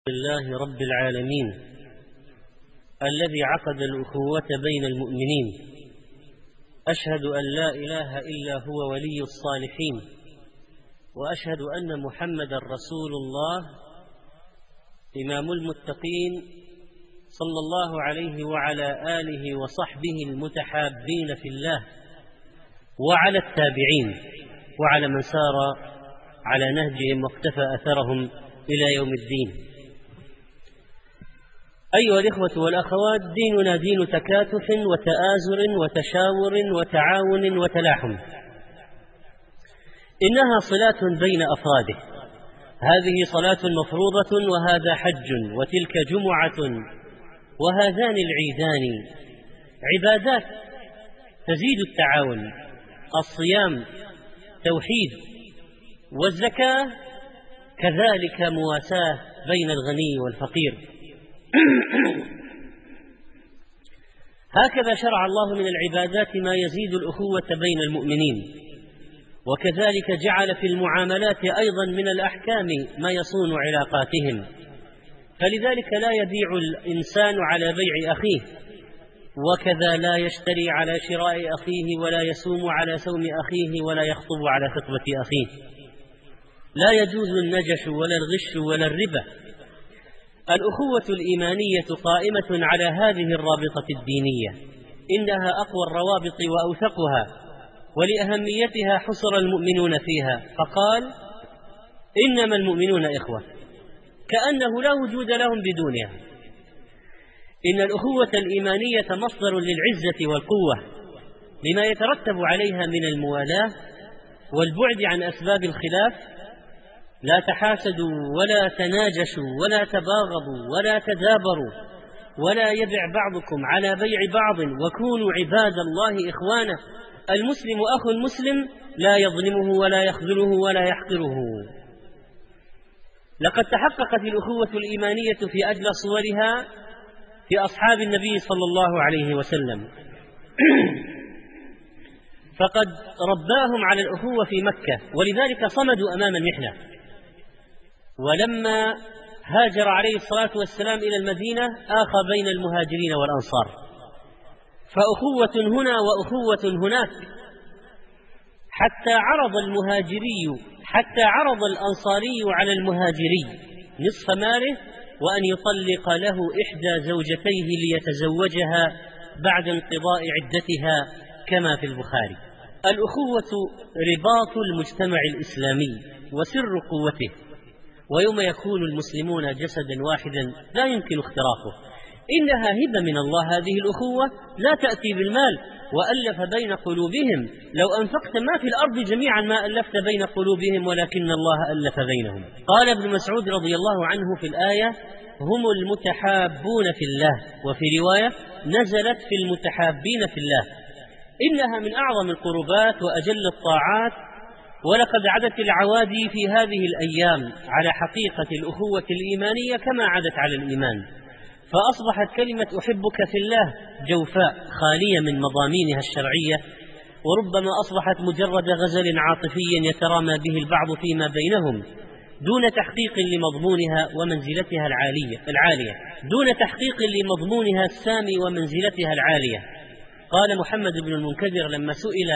لله رب العالمين الذي عقد الأخوة بين المؤمنين، أشهد أن لا إله إلا هو ولي الصالحين، وأشهد أن محمدا رسول الله إمام المتقين صلى الله عليه وعلى آله وصحبه المتحابين في الله، وعلى التابعين وعلى من سار على نهجهم واقتفى أثرهم إلى يوم الدين. أيها الإخوة والأخوات، ديننا دين تكاتف وتآزر وتشاور وتعاون وتلاحم، إنها صلاة بين أفراده، هذه صلاة مفروضة وهذا حج وتلك جمعة وهذان العيدان عبادات تزيد التعاون، الصيام توحيد، والزكاة كذلك مواساة بين الغني والفقير. هكذا شرع الله من العبادات ما يزيد الأخوة بين المؤمنين، وكذلك جعل في المعاملات أيضا من الأحكام ما يصون علاقاتهم، فلذلك لا يبيع الإنسان على بيع أخيه، وكذا لا يشتري على شراء أخيه، ولا يسوم على سوم أخيه، ولا يخطب على خطبة أخيه، لا يجوز النجش ولا الغش ولا الربا. الأخوة الإيمانية قائمة على هذه الرابطة الدينية، إنها أقوى الروابط وأوثقها، ولأهميتها حصر المؤمنون فيها، فقال إنما المؤمنون إخوة، كأنه لا وجود لهم بدونها. إن الأخوة الإيمانية مصدر للعزة والقوة لما يترتب عليها من الموالاة والبعد عن أسباب الخلاف. لا تحاسدوا ولا تناجشوا ولا تباغضوا ولا تدابروا، ولا يبع بعضكم على بيع بعض، وكونوا عباد الله إخوانا. المسلم أخو المسلم لا يظلمه ولا يخذله ولا يحقره. لقد تحققت الأخوة الإيمانية في أجل صورها في أصحاب النبي صلى الله عليه وسلم، فقد رباهم على الأخوة في مكة، ولذلك صمدوا أمام المحنة. ولما هاجر عليه الصلاة والسلام إلى المدينة آخى بين المهاجرين والأنصار، فأخوة هنا وأخوة هناك، حتى عرض الأنصاري على المهاجري نصف ماله، وأن يطلق له إحدى زوجتيه ليتزوجها بعد انقضاء عدتها، كما في البخاري. الأخوة رباط المجتمع الإسلامي وسر قوته، ويوم يكون المسلمون جسدا واحدا لا يمكن اختراقه. إنها هبة من الله هذه الأخوة، لا تأتي بالمال، وألف بين قلوبهم. لو أنفقت ما في الأرض جميعا ما ألفت بين قلوبهم، ولكن الله ألف بينهم. قال ابن مسعود رضي الله عنه في الآية: هم المتحابون في الله، وفي رواية نزلت في المتحابين في الله. إنها من أعظم القربات وأجل الطاعات، ولقد عدت العوادي في هذه الأيام على حقيقة الأخوة الإيمانية كما عدت على الإيمان، فأصبحت كلمة أحبك في الله جوفاء خالية من مضامينها الشرعية، وربما أصبحت مجرد غزل عاطفي يترامى به البعض فيما بينهم، دون تحقيق لمضمونها ومنزلتها العالية، دون تحقيق لمضمونها السامي ومنزلتها العالية. قال محمد بن المنكدر لما سئل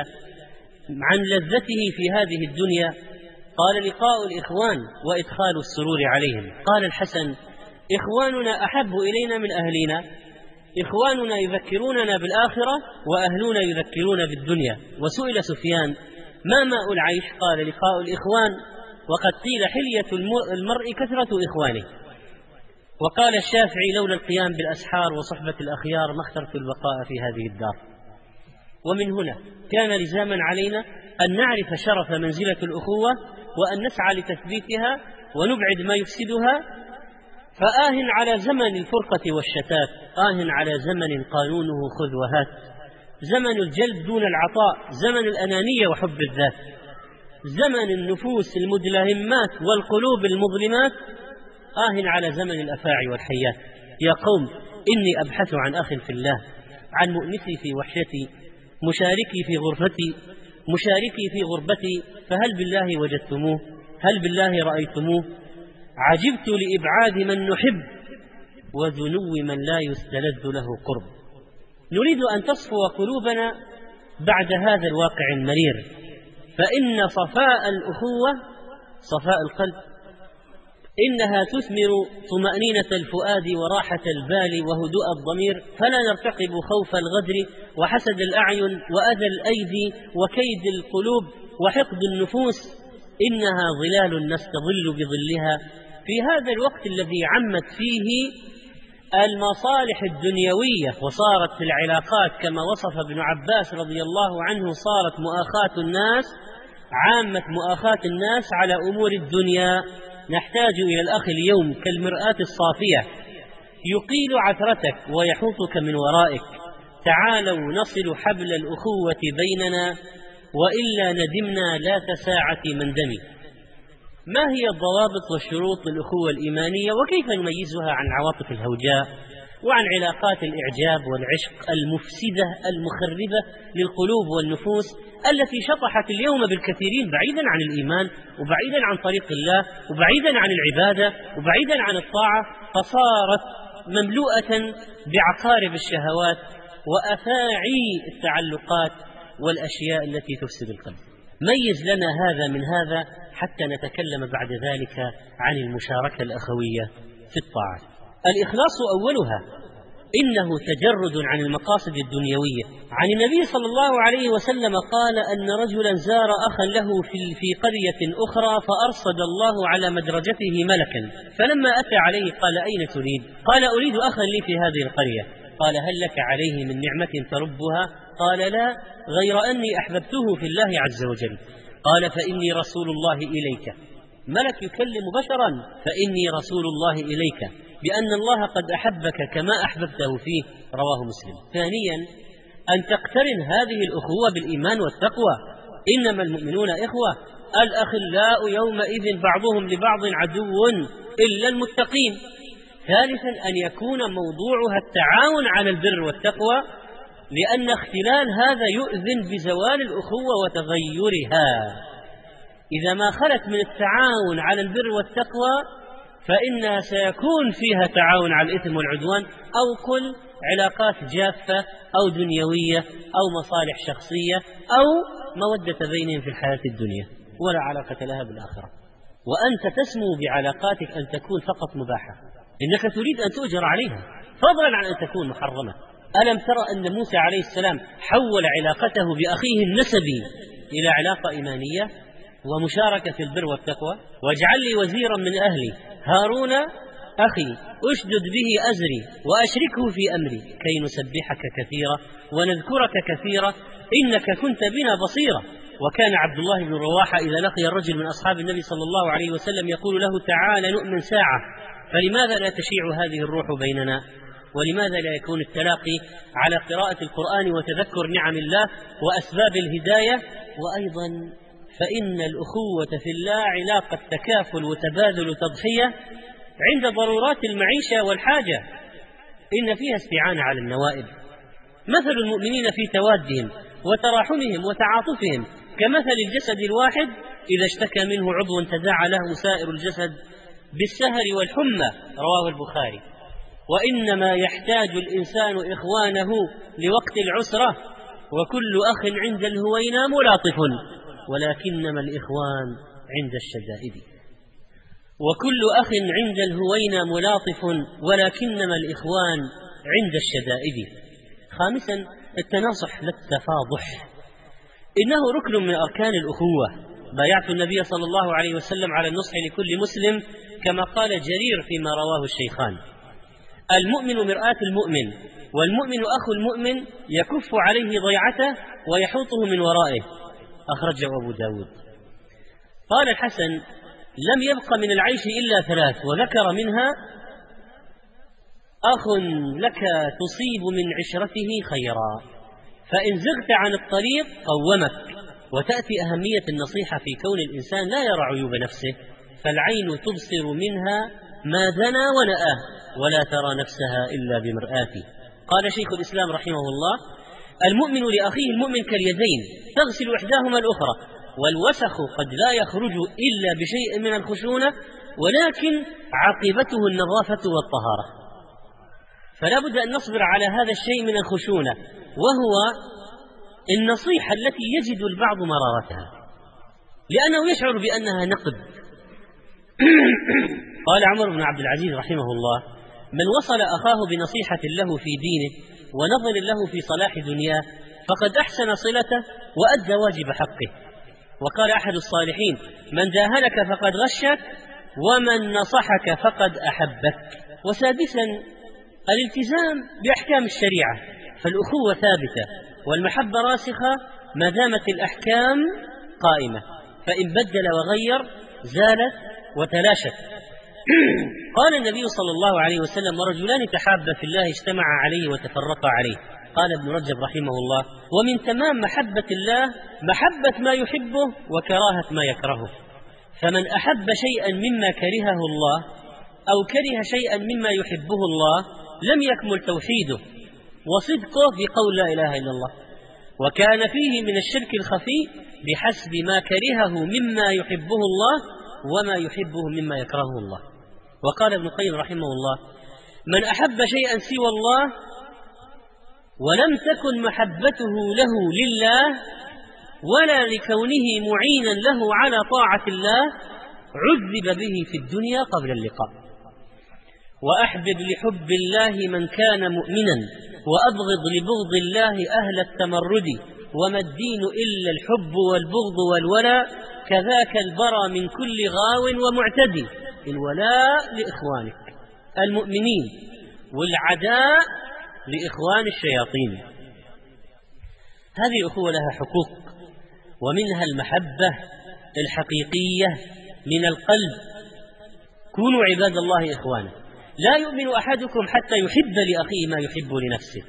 عن لذته في هذه الدنيا، قال: لقاء الإخوان وإدخال السرور عليهم. قال الحسن: إخواننا أحب إلينا من أهلنا، إخواننا يذكروننا بالآخرة، وأهلنا يذكرون بالدنيا. وسئل سفيان: ما ماء العيش؟ قال: لقاء الإخوان، وقد قيل حلية المرء كثرة إخوانه. وقال الشافعي: لولا القيام بالأسحار وصحبة الأخيار ما اخترت البقاء في هذه الدار. ومن هنا كان لزاما علينا أن نعرف شرف منزلة الأخوة، وأن نسعى لتثبيتها ونبعد ما يفسدها. فآه على زمن الفرقة والشتات، على زمن قانونه خذ وهات، زمن الجلب دون العطاء، زمن الأنانية وحب الذات، زمن النفوس المدلهمات والقلوب المظلمات، على زمن الأفاعي والحيات. يا قوم، إني أبحث عن أخ في الله، عن مؤنسي في وحشتي، مشاركي في غربتي، فهل بالله وجدتموه؟ هل بالله رأيتموه؟ عجبت لإبعاد من نحب وذنو من لا يستلذ له قرب. نريد أن تصفو قلوبنا بعد هذا الواقع المرير، فإن صفاء الأخوة صفاء القلب إنها تثمر طمأنينة الفؤاد وراحة البال وهدوء الضمير، فلا نرتقب خوف الغدر وحسد الأعين وأذى الأيدي وكيد القلوب وحقد النفوس، إنها ظلال نستظل بظلها في هذا الوقت الذي عمت فيه المصالح الدنيوية وصارت العلاقات كما وصف ابن عباس رضي الله عنه صارت مؤاخاة الناس عامة مؤاخاة الناس على أمور الدنيا. نحتاج إلى الأخ اليوم كالمرآة الصافية يقيل عثرتك ويحوطك من ورائك. تعالوا نصل حبل الأخوة بيننا وإلا ندمنا لا تساعة من دمي. ما هي الضوابط والشروط للأخوة الإيمانية وكيف نميزها عن العواطف الهوجاء وعن علاقات الإعجاب والعشق المفسدة المخربة للقلوب والنفوس التي شطحت اليوم بالكثيرين بعيدا عن الإيمان وبعيدا عن طريق الله وبعيدا عن العبادة وبعيدا عن الطاعة، فصارت مملوءة بعقارب الشهوات وأفاعي التعلقات والأشياء التي تفسد القلب. ميز لنا هذا من هذا حتى نتكلم بعد ذلك عن المشاركة الأخوية في الطاعات. الإخلاص أولها إنه تجرد عن المقاصد الدنيوية. عن النبي صلى الله عليه وسلم قال أن رجلا زار أخا له في قرية أخرى فأرصد الله على مدرجته ملكا، فلما أتى عليه قال أين تريد؟ قال أريد أخا لي في هذه القرية. قال هل لك عليه من نعمة تربها؟ قال لا، غير أني أحببته في الله عز وجل. قال فإني رسول الله إليك. ملك يكلم بشرا، فإني رسول الله إليك بأن الله قد أحبك كما أحببته فيه، رواه مسلم. ثانيا أن تقترن هذه الأخوة بالإيمان والتقوى، إنما المؤمنون إخوة، الأخلاء يومئذ بعضهم لبعض عدو إلا المتقين. ثالثا أن يكون موضوعها التعاون على البر والتقوى، لأن اختلال هذا يؤذن بزوال الأخوة وتغيرها. إذا ما خلت من التعاون على البر والتقوى فإنها سيكون فيها تعاون على الإثم والعدوان أو كل علاقات جافة أو دنيوية أو مصالح شخصية أو مودة بينهم في الحياة الدنيا ولا علاقة لها بالآخرة. وأنت تسمو بعلاقاتك أن تكون فقط مباحة، إنك تريد أن تؤجر عليها فضلا عن أن تكون محرمة. ألم ترى أن موسى عليه السلام حول علاقته بأخيه النسبي إلى علاقة إيمانية ومشاركة في البر والتقوى؟ واجعل لي وزيرا من أهلي هارون أخي أشدد به أزري وأشركه في أمري كي نسبحك كثيرا ونذكرك كثيرا إنك كنت بنا بصيرا. وكان عبد الله بن رواحة إذا لقي الرجل من أصحاب النبي صلى الله عليه وسلم يقول له تعال نؤمن ساعة، فلماذا لا تشيع هذه الروح بيننا؟ ولماذا لا يكون التلاقي على قراءة القرآن وتذكر نعم الله وأسباب الهداية؟ وأيضا فإن الأخوة في الله علاقة تكافل وتبادل وتضحية عند ضرورات المعيشة والحاجة، إن فيها استعانة على النوائب. مثل المؤمنين في توادهم وتراحمهم وتعاطفهم كمثل الجسد الواحد إذا اشتكى منه عضو تداعى له سائر الجسد بالسهر والحمى، رواه البخاري. وإنما يحتاج الإنسان إخوانه لوقت العسرة، وكل أخ عند الهوينا ملاطف ولكنما الإخوان عند الشدائد. وكل أخ عند الهوينا ملاطف ولكنما الإخوان عند الشدائد. خامسا التناصح للتفاضح، إنه ركن من أركان الأخوة. بايعت النبي صلى الله عليه وسلم على النصح لكل مسلم كما قال جرير فيما رواه الشيخان: المؤمن مرآة المؤمن، والمؤمن أخو المؤمن يكف عليه ضيعته ويحوطه من ورائه، أخرجه أبو داود. قال الحسن: لم يبق من العيش إلا ثلاث، وذكر منها: أخ لك تصيب من عشرته خيرا، فإن زغت عن الطريق قومك. وتأتي أهمية النصيحة في كون الإنسان لا يرى عيوب نفسه، فالعين تبصر منها ما دنا ونأى ولا ترى نفسها إلا بمرآته. قال شيخ الإسلام رحمه الله: المؤمن لأخيه المؤمن كاليدين تغسل إحداهما الأخرى، والوسخ قد لا يخرج إلا بشيء من الخشونة، ولكن عاقبته النظافة والطهارة. فلا بد أن نصبر على هذا الشيء من الخشونة، وهو النصيحة التي يجد البعض مرارتها لأنه يشعر بأنها نقد. قال عمر بن عبد العزيز رحمه الله: من وصل أخاه بنصيحة له في دينه ونظر له في صلاح دنياه فقد أحسن صلته وأدى واجب حقه. وقال أحد الصالحين: من داهنك فقد غشك، ومن نصحك فقد أحبك. وسادسا الالتزام بأحكام الشريعة، فالأخوة ثابتة والمحبة راسخة ما دامت الأحكام قائمة، فإن بدل وغير زالت وتلاشت. قال النبي صلى الله عليه وسلم: ورجلان تحابا في الله اجتمعا عليه وتفرقا عليه. قال ابن رجب رحمه الله: ومن تمام محبة الله محبة ما يحبه وكراهة ما يكرهه، فمن أحب شيئا مما كرهه الله أو كره شيئا مما يحبه الله لم يكمل توحيده وصدقه في قول لا إله إلا الله، وكان فيه من الشرك الخفي بحسب ما كرهه مما يحبه الله وما يحبه مما يكرهه الله. وقال ابن القيم رحمه الله: من أحب شيئا سوى الله ولم تكن محبته له لله ولا لكونه معينا له على طاعة الله عذب به في الدنيا قبل اللقاء. وأحبب لحب الله من كان مؤمنا، وأبغض لبغض الله أهل التمرد، وما الدين إلا الحب والبغض والولاء، كذاك البرى من كل غاو ومعتدي. الولاء لإخوانك المؤمنين، والعداء لإخوان الشياطين. هذه الأخوة لها حقوق، ومنها المحبة الحقيقية من القلب. كونوا عباد الله إخوانا. لا يؤمن أحدكم حتى يحب لأخيه ما يحب لنفسه.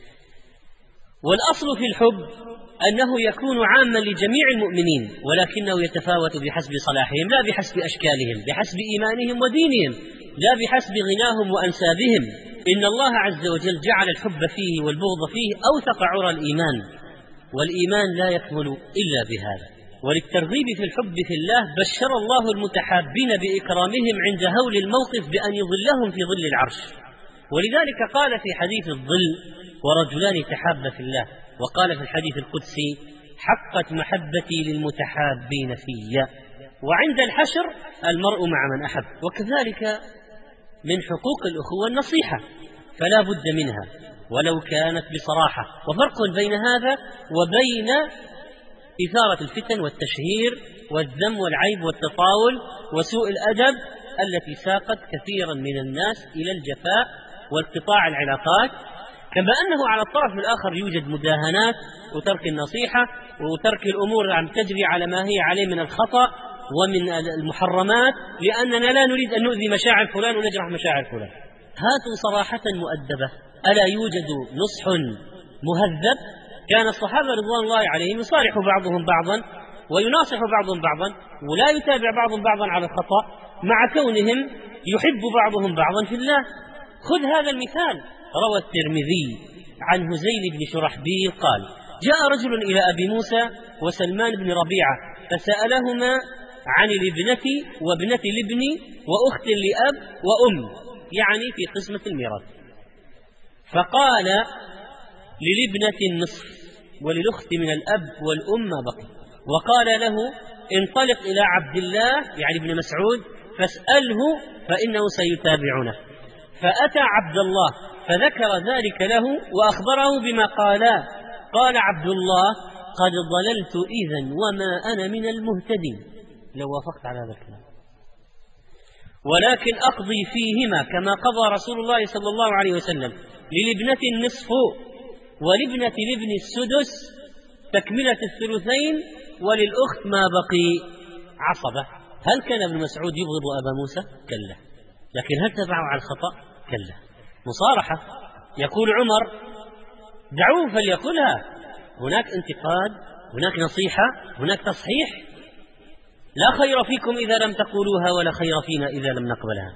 والأصل في الحب أنه يكون عاما لجميع المؤمنين، ولكنه يتفاوت بحسب صلاحهم لا بحسب أشكالهم، بحسب إيمانهم ودينهم، لا بحسب غناهم وأنسابهم. إن الله عز وجل جعل الحب فيه والبغض فيه أوثق عرى الإيمان، والإيمان لا يكمل إلا بهذا. وللترغيب في الحب في الله بشر الله المتحابين بإكرامهم عند هول الموقف بأن يظلهم في ظل العرش. ولذلك قال في حديث الظل: ورجلان تحابا في الله. وقال في الحديث القدسي: حقت محبتي للمتحابين في. وعند الحشر المرء مع من أحب. وكذلك من حقوق الأخوة النصيحة، فلا بد منها ولو كانت بصراحة. وفرق بين هذا وبين إثارة الفتن والتشهير والذم والعيب والتطاول وسوء الأدب التي ساقت كثيرا من الناس إلى الجفاء وانقطاع العلاقات. كما أنه على الطرف الآخر يوجد مداهنات وترك النصيحة وترك الأمور أن تجري على ما هي عليه من الخطأ ومن المحرمات، لأننا لا نريد أن نؤذي مشاعر فلان ونجرح مشاعر فلان. هاتوا صراحة مؤدبة. ألا يوجد نصح مهذب؟ كان الصحابة رضوان الله عليهم يصالح بعضهم بعضا ويناصح بعضهم بعضا، ولا يتابع بعضهم بعضا على الخطأ، مع كونهم يحب بعضهم بعضا في الله. خذ هذا المثال. روى الترمذي عن هزيل بن شرحبيل قال: جاء رجل إلى أبي موسى وسلمان بن ربيعة فسألهما عن الابنة وابنة الابن وأخت لأب وأم، يعني في قسمة الميراث. فقال: للابنة النصف وللأخت من الأب والأم ما بقي. وقال له: انطلق إلى عبد الله يعني ابن مسعود فاسأله فإنه سيتابعنا. فأتى عبد الله فذكر ذلك له وأخبره بما قالا. قال عبد الله: قد ضللت إذن وما أنا من المهتدين لو وافقت على هذا الكلام، ولكن أقضي فيهما كما قضى رسول الله صلى الله عليه وسلم: للابنة النصف ولابنة الابن السدس تكملة الثلثين وللأخت ما بقي عصبة. هل كان ابن مسعود يبغض أبا موسى؟ كلا. لكن هل تبعه على الخطأ؟ كلا. مصارحة. يقول عمر: دعوه فليقولها. هناك انتقاد، هناك نصيحة، هناك تصحيح. لا خير فيكم إذا لم تقولوها ولا خير فينا إذا لم نقبلها.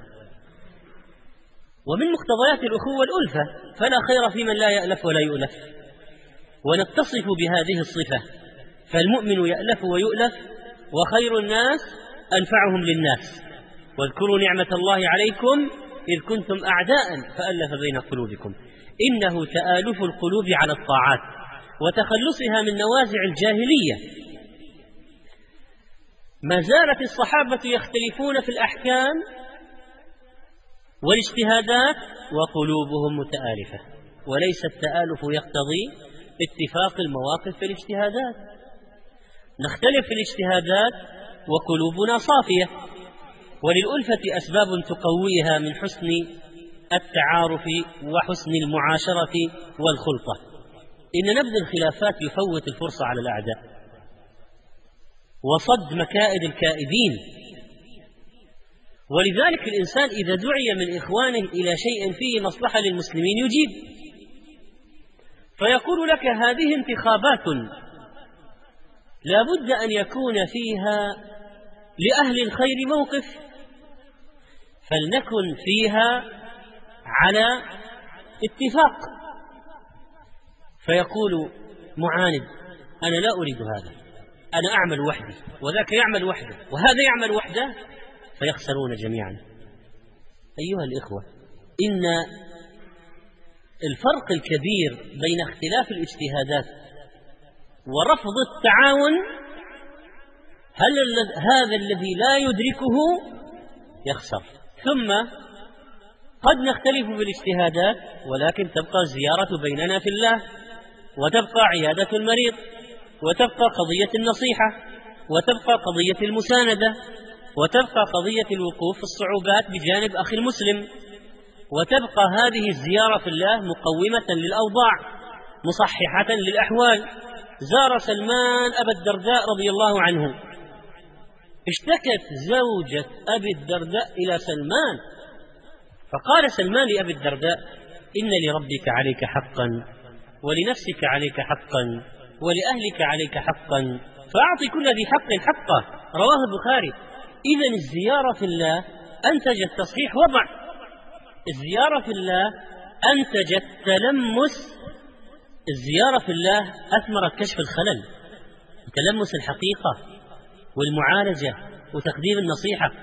ومن مقتضيات الأخوة الألفة، فلا خير في من لا يألف ولا يؤلف. ونتصف بهذه الصفة، فالمؤمن يألف ويؤلف، وخير الناس أنفعهم للناس. واذكروا نعمة الله عليكم إذ كنتم أعداء فألف بين قلوبكم. إنه تآلف القلوب على الطاعات وتخلصها من نوازع الجاهلية. ما زالت الصحابة يختلفون في الأحكام والاجتهادات وقلوبهم متآلفة، وليس التآلف يقتضي اتفاق المواقف في الاجتهادات. نختلف في الاجتهادات وقلوبنا صافية، وللألفة أسباب تقويها من حسن التعارف وحسن المعاشرة والخلطة. إن نبذ الخلافات يفوت الفرصة على الأعداء وصد مكائد الكائدين، ولذلك الإنسان إذا دعي من إخوانه إلى شيء فيه مصلحة للمسلمين يجيب، فيقول لك هذه انتخابات لا بد أن يكون فيها لأهل الخير موقف، فلنكن فيها على اتفاق. فيقول معاند أنا لا أريد هذا، أنا أعمل وحدي وذاك يعمل وحده وهذا يعمل وحده، فيخسرون جميعا. أيها الإخوة، إن الفرق الكبير بين اختلاف الاجتهادات ورفض التعاون، هذا الذي لا يدركه يخسر. ثم قد نختلف في الاجتهادات ولكن تبقى الزيارة بيننا في الله، وتبقى عيادة المريض، وتبقى قضية النصيحة، وتبقى قضية المساندة، وتبقى قضية الوقوف في الصعوبات بجانب أخي المسلم، وتبقى هذه الزيارة في الله مقومة للأوضاع مصححة للأحوال. زار سلمان أبا الدرداء رضي الله عنه، اشتكت زوجة أبي الدرداء إلى سلمان، فقال سلمان لأبي الدرداء إن لربك عليك حقا ولنفسك عليك حقا ولأهلك عليك حقا فأعطي كل ذي حق حقه. رواه البخاري. إذن الزيارة في الله أنتجت تصحيح وضع، الزيارة في الله أنتجت تلمس، الزيارة في الله أثمرت كشف الخلل وتلمس الحقيقة والمعالجة وتقديم النصيحة.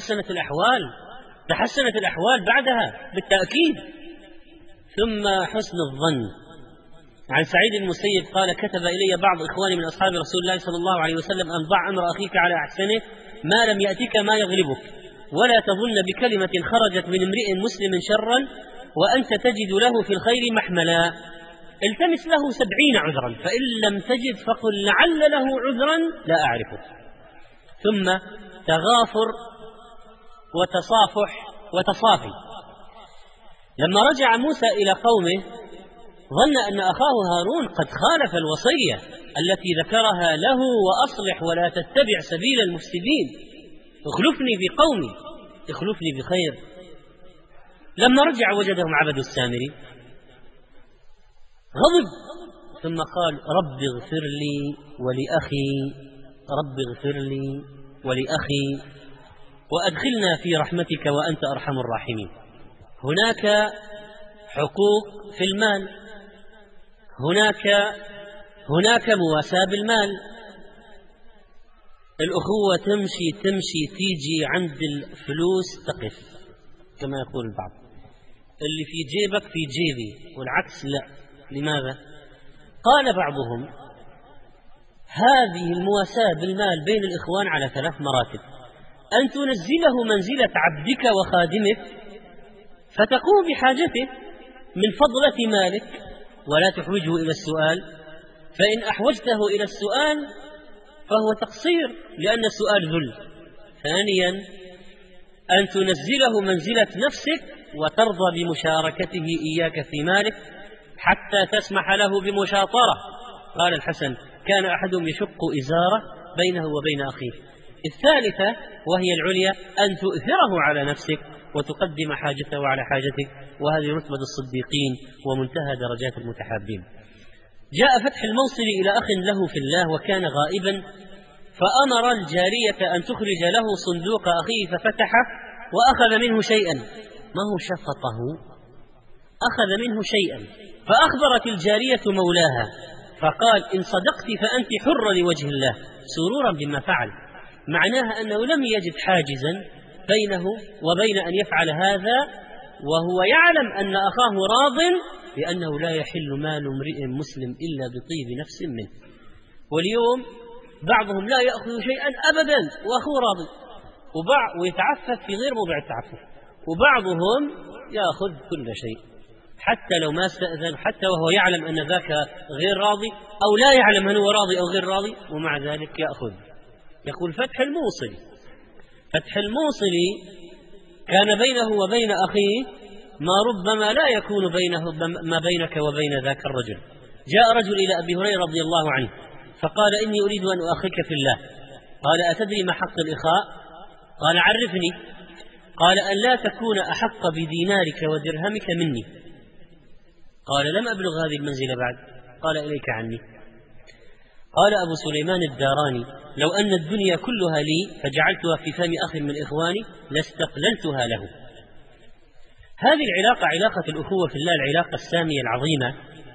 تحسنت الأحوال بعدها بالتأكيد. ثم حسن الظن. عن سعيد بن المسيب قال كتب إلي بعض إخواني من أصحاب رسول الله صلى الله عليه وسلم أن ضع أمر أخيك على أحسنه ما لم يأتك ما يغلبك، ولا تظن بكلمة خرجت من امرئ مسلم شرا وأنت تجد له في الخير محملا. التمس له 70 عذرا، فإن لم تجد فقل لعل له عذرا لا أعرفه. ثم تغافر وتصافح وتصافي. لما رجع موسى إلى قومه ظن أن أخاه هارون قد خالف الوصية التي ذكرها له وأصلح ولا تتبع سبيل المفسدين، اخلفني في قومي اخلفني بخير. لما رجع وجدهم عبدوا السامري، غضب ثم قال رب اغفر لي ولأخي، رب اغفر لي ولأخي وأدخلنا في رحمتك وأنت أرحم الراحمين. هناك حقوق في المال، هناك مواساة بالمال. الأخوة تمشي تيجي عند الفلوس تقف كما يقول البعض، اللي في جيبك في جيبي والعكس لا. لماذا؟ قال بعضهم هذه المواساة بالمال بين الإخوان على 3 مراتب: أن تنزله منزلة عبدك وخادمك فتقوم بحاجته من فضلة مالك ولا تحوجه إلى السؤال، فإن أحوجته إلى السؤال فهو تقصير لأن السؤال ذل. ثانيا أن تنزله منزلة نفسك وترضى بمشاركته إياك في مالك حتى تسمح له بمشاطرة. قال الحسن كان أحدهم يشق إزاره بينه وبين أخيه. الثالثة وهي العليا أن تؤثره على نفسك وتقدم حاجته على حاجتك، وهذه رتبة الصديقين ومنتهى درجات المتحابين. جاء فتح الموصل إلى أخ له في الله وكان غائبا، فأمر الجارية أن تخرج له صندوق أخيه ففتحه وأخذ منه شيئا، ما هو شفطه، أخذ منه شيئا، فأخبرت الجارية مولاها فقال إن صدقت فأنت حر لوجه الله، سرورا بما فعل. معناها أنه لم يجد حاجزا بينه وبين أن يفعل هذا وهو يعلم أن أخاه راض، لأنه لا يحل مال امرئ مسلم إلا بطيب نفس منه. واليوم بعضهم لا يأخذ شيئا أبدا وأخوه راضي، ويتعفف في غير موضع التعفف، وبعضهم يأخذ كل شيء حتى لو ما استأذن، حتى وهو يعلم أن ذاك غير راضي أو لا يعلم هل هو راضي أو غير راضي، ومع ذلك يأخذ. يقول فتح الموصلي كان بينه وبين أخيه ما ربما لا يكون ما بينك وبين ذاك الرجل. جاء رجل إلى أبي هريرة رضي الله عنه فقال إني أريد أن أخيك في الله. قال أتدري ما حق الإخاء؟ قال عرفني. قال أن لا تكون أحق بدينارك ودرهمك مني. قال لم أبلغ هذه المنزلة بعد. قال إليك عني. قال أبو سليمان الداراني لو أن الدنيا كلها لي فجعلتها في فم أخ من إخواني لاستقللتها له. هذه العلاقة، علاقة الأخوة في الله، العلاقة السامية العظيمة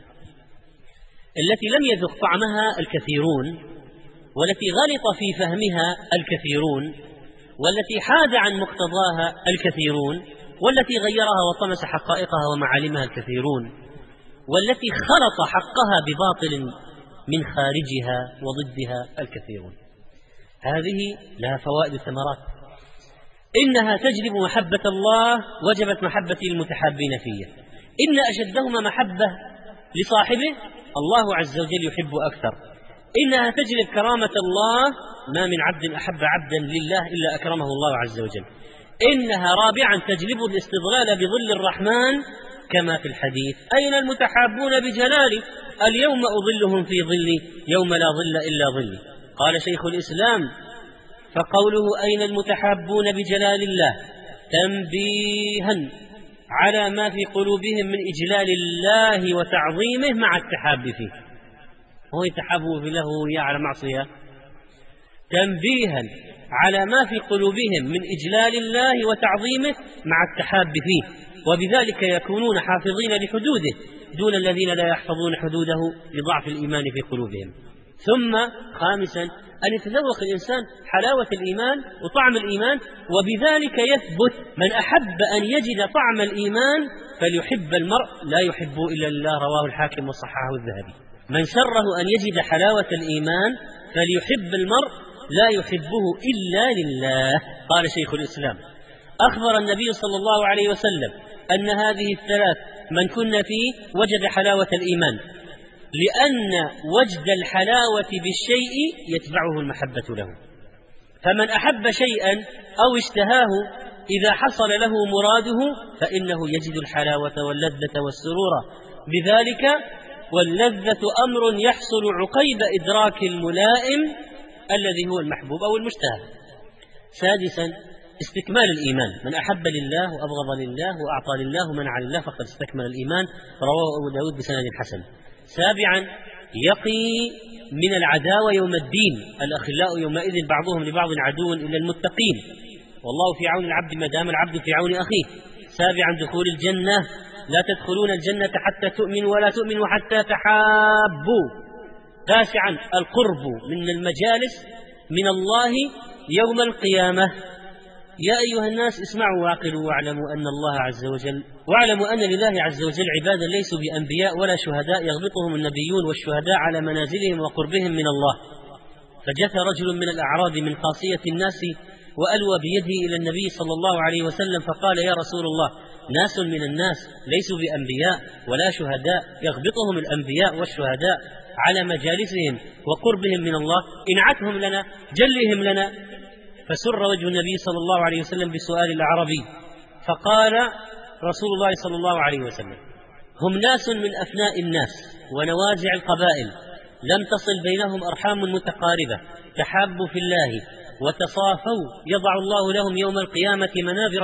التي لم يذق طعمها الكثيرون، والتي غلط في فهمها الكثيرون، والتي حاد عن مقتضاها الكثيرون، والتي غيرها وطمس حقائقها ومعالمها الكثيرون، والتي خلط حقها بباطل من خارجها وضدها الكثيرون. هذه لها فوائد ثمرات. إنها تجلب محبة الله، وجبت محبة المتحابين فيه. إن أشدهما محبة لصاحبه الله عز وجل يحب أكثر. إنها تجلب كرامة الله، ما من عبد أحب عبدا لله إلا أكرمه الله عز وجل. إنها رابعا تجلب الاستظلال بظل الرحمن كما في الحديث أين المتحابون بجلالي اليوم أظلهم في ظلي يوم لا ظل إلا ظلي. قال شيخ الإسلام فقوله أين المتحابون بجلال الله تنبيها على ما في قلوبهم من إجلال الله وتعظيمه مع التحاب فيه. هو يتحابوا له على معصية، تنبيها على ما في قلوبهم من إجلال الله وتعظيمه مع التحاب فيه، وبذلك يكونون حافظين لحدوده دون الذين لا يحفظون حدوده لضعف الإيمان في قلوبهم. ثم خامسا أن يتذوق الإنسان حلاوة الإيمان وطعم الإيمان، وبذلك يثبت من أحب أن يجد طعم الإيمان فليحب المرء لا يحب إلا الله. رواه الحاكم وصححه الذهبي. من سره أن يجد حلاوة الإيمان فليحب المرء لا يحبه إلا لله. قال شيخ الإسلام أخبر النبي صلى الله عليه وسلم أن هذه الثلاث من كن فيه وجد حلاوة الإيمان، لأن وجد الحلاوة بالشيء يتبعه المحبة له. فمن أحب شيئا أو اشتهاه إذا حصل له مراده فإنه يجد الحلاوة واللذة والسرور بذلك، واللذة أمر يحصل عقيب إدراك الملائم الذي هو المحبوب أو المشتهى. سادسا استكمال الإيمان، من أحب لله وأبغض لله وأعطى لله ومنع لله فقد استكمل الإيمان. رواه أبو داود بسند حسن. سابعا يقي من العداوة يوم الدين، الأخلاء يومئذ بعضهم لبعض عدو إلا المتقين، والله في عون العبد ما دام العبد في عون أخيه. سابعا دخول الجنة، لا تدخلون الجنة حتى تؤمنوا ولا تؤمنوا حتى تحابوا. تاسعا القرب من المجالس من الله يوم القيامة. يا أيها الناس اسمعوا واعقلوا واعلموا أن لله عز وجل عبادا ليسوا بأنبياء ولا شهداء يغبطهم النبيون والشهداء على منازلهم وقربهم من الله. فجثى رجل من الأعراب من خاصية الناس وألوى بيده إلى النبي صلى الله عليه وسلم فقال يا رسول الله ناس من الناس ليسوا بأنبياء ولا شهداء يغبطهم الأنبياء والشهداء على مجالسهم وقربهم من الله، انعتهم لنا جلهم لنا. فسر وجه النبي صلى الله عليه وسلم بسؤال الأعرابي فقال رسول الله صلى الله عليه وسلم هم ناس من أفناء الناس ونوازع القبائل لم تصل بينهم أرحام متقاربة، تحابوا في الله وتصافوا، يضع الله لهم يوم القيامة منابر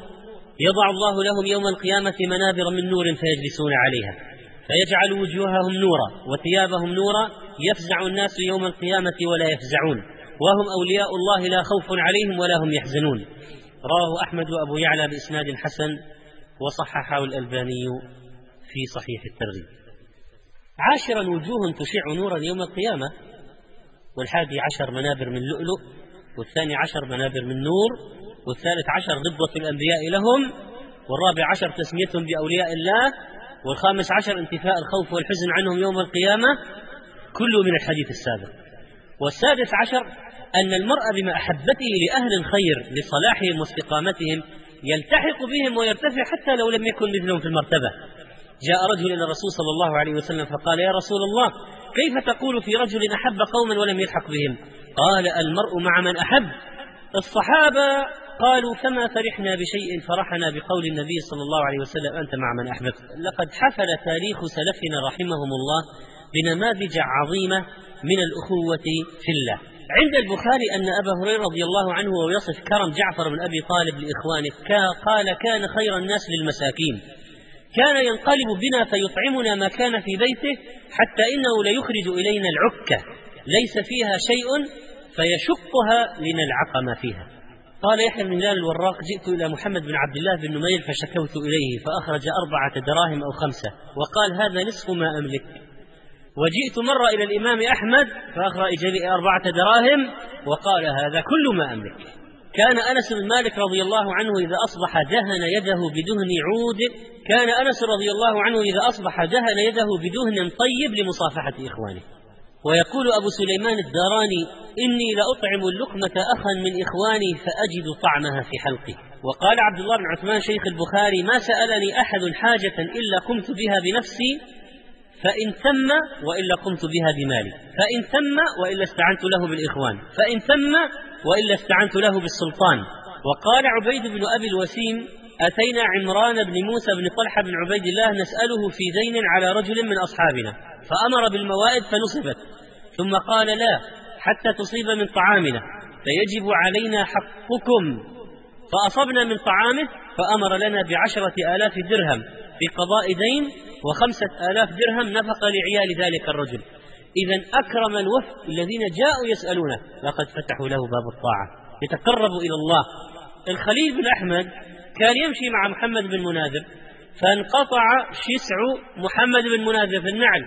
من نور فيجلسون عليها فيجعل وجوههم نورا وثيابهم نورا، يفزع الناس يوم القيامة ولا يفزعون، وهم أولياء الله لا خوف عليهم ولا هم يحزنون. رواه أحمد وأبو يعلى بإسناد حسن وصححه الألباني في صحيح الترغيب. عاشرا وجوه تشع نورا يوم القيامة، 11 منابر من لؤلؤ، 12 منابر من نور، والثالث عشر غبطة الأنبياء لهم، والرابع عشر تسميتهم بأولياء الله، والخامس عشر انتفاء الخوف والحزن عنهم يوم القيامة، كله من الحديث السابق. والسادس عشر أن المرء بمحبته لأهل الخير لصلاحهم واستقامتهم يلتحق بهم ويرتفع حتى لو لم يكن مثلهم في المرتبة. جاء رجل إلى الرسول صلى الله عليه وسلم فقال: يا رسول الله، كيف تقول في رجل أحب قوما ولم يلحق بهم؟ قال: المرء مع من أحب. الصحابة قالوا: فما فرحنا بشيء فرحنا بقول النبي صلى الله عليه وسلم: أنت مع من أحببت. لقد حفل تاريخ سلفنا رحمهم الله بنماذج عظيمة من الأخوة في الله. عند البخاري أن أبا هريرة رضي الله عنه ويصف كرم جعفر بن أبي طالب لإخوانه قال: كان خير الناس للمساكين، كان ينقلب بنا فيطعمنا ما كان في بيته، حتى إنه ليخرج إلينا العكة ليس فيها شيء فيشقها لنلعق ما فيها. قال يحيى بن هلال الوراق: جئت إلى محمد بن عبد الله بن نمير فشكوت إليه فأخرج 4 دراهم أو 5 وقال: هذا نصف ما أملك. وجئت مرة إلى الإمام أحمد فأخرج لي 4 دراهم وقال: هذا كل ما أملك. كان أنس بن مالك رضي الله عنه إذا أصبح دهن يده بدهن عود طيب لمصافحة إخوانه. ويقول أبو سليمان الداراني: إني لأطعم اللقمة أخا من إخواني فأجد طعمها في حلقي. وقال عبد الله بن عثمان شيخ البخاري: ما سألني أحد حاجة إلا قمت بها بنفسي، فإن ثم وإلا قمت بها بمالي، فإن ثم وإلا استعنت له بالإخوان، فإن ثم وإلا استعنت له بالسلطان. وقال عبيد بن أبي الوسيم: أتينا عمران بن موسى بن طلحة بن عبيد الله نسأله في دين على رجل من أصحابنا، فأمر بالموائد فنصبت، ثم قال: لا حتى تصيب من طعامنا، فيجب علينا حقكم. فأصبنا من طعامه فأمر لنا ب10,000 درهم في قضاء دين، و5,000 درهم نفقة لعيال ذلك الرجل. إذن أكرم الوفد الذين جاءوا يسألونه، لقد فتحوا له باب الطاعة يتقربوا إلى الله. الخليل بن أحمد كان يمشي مع محمد بن مناذر، فانقطع شسع محمد بن مناذر في النعل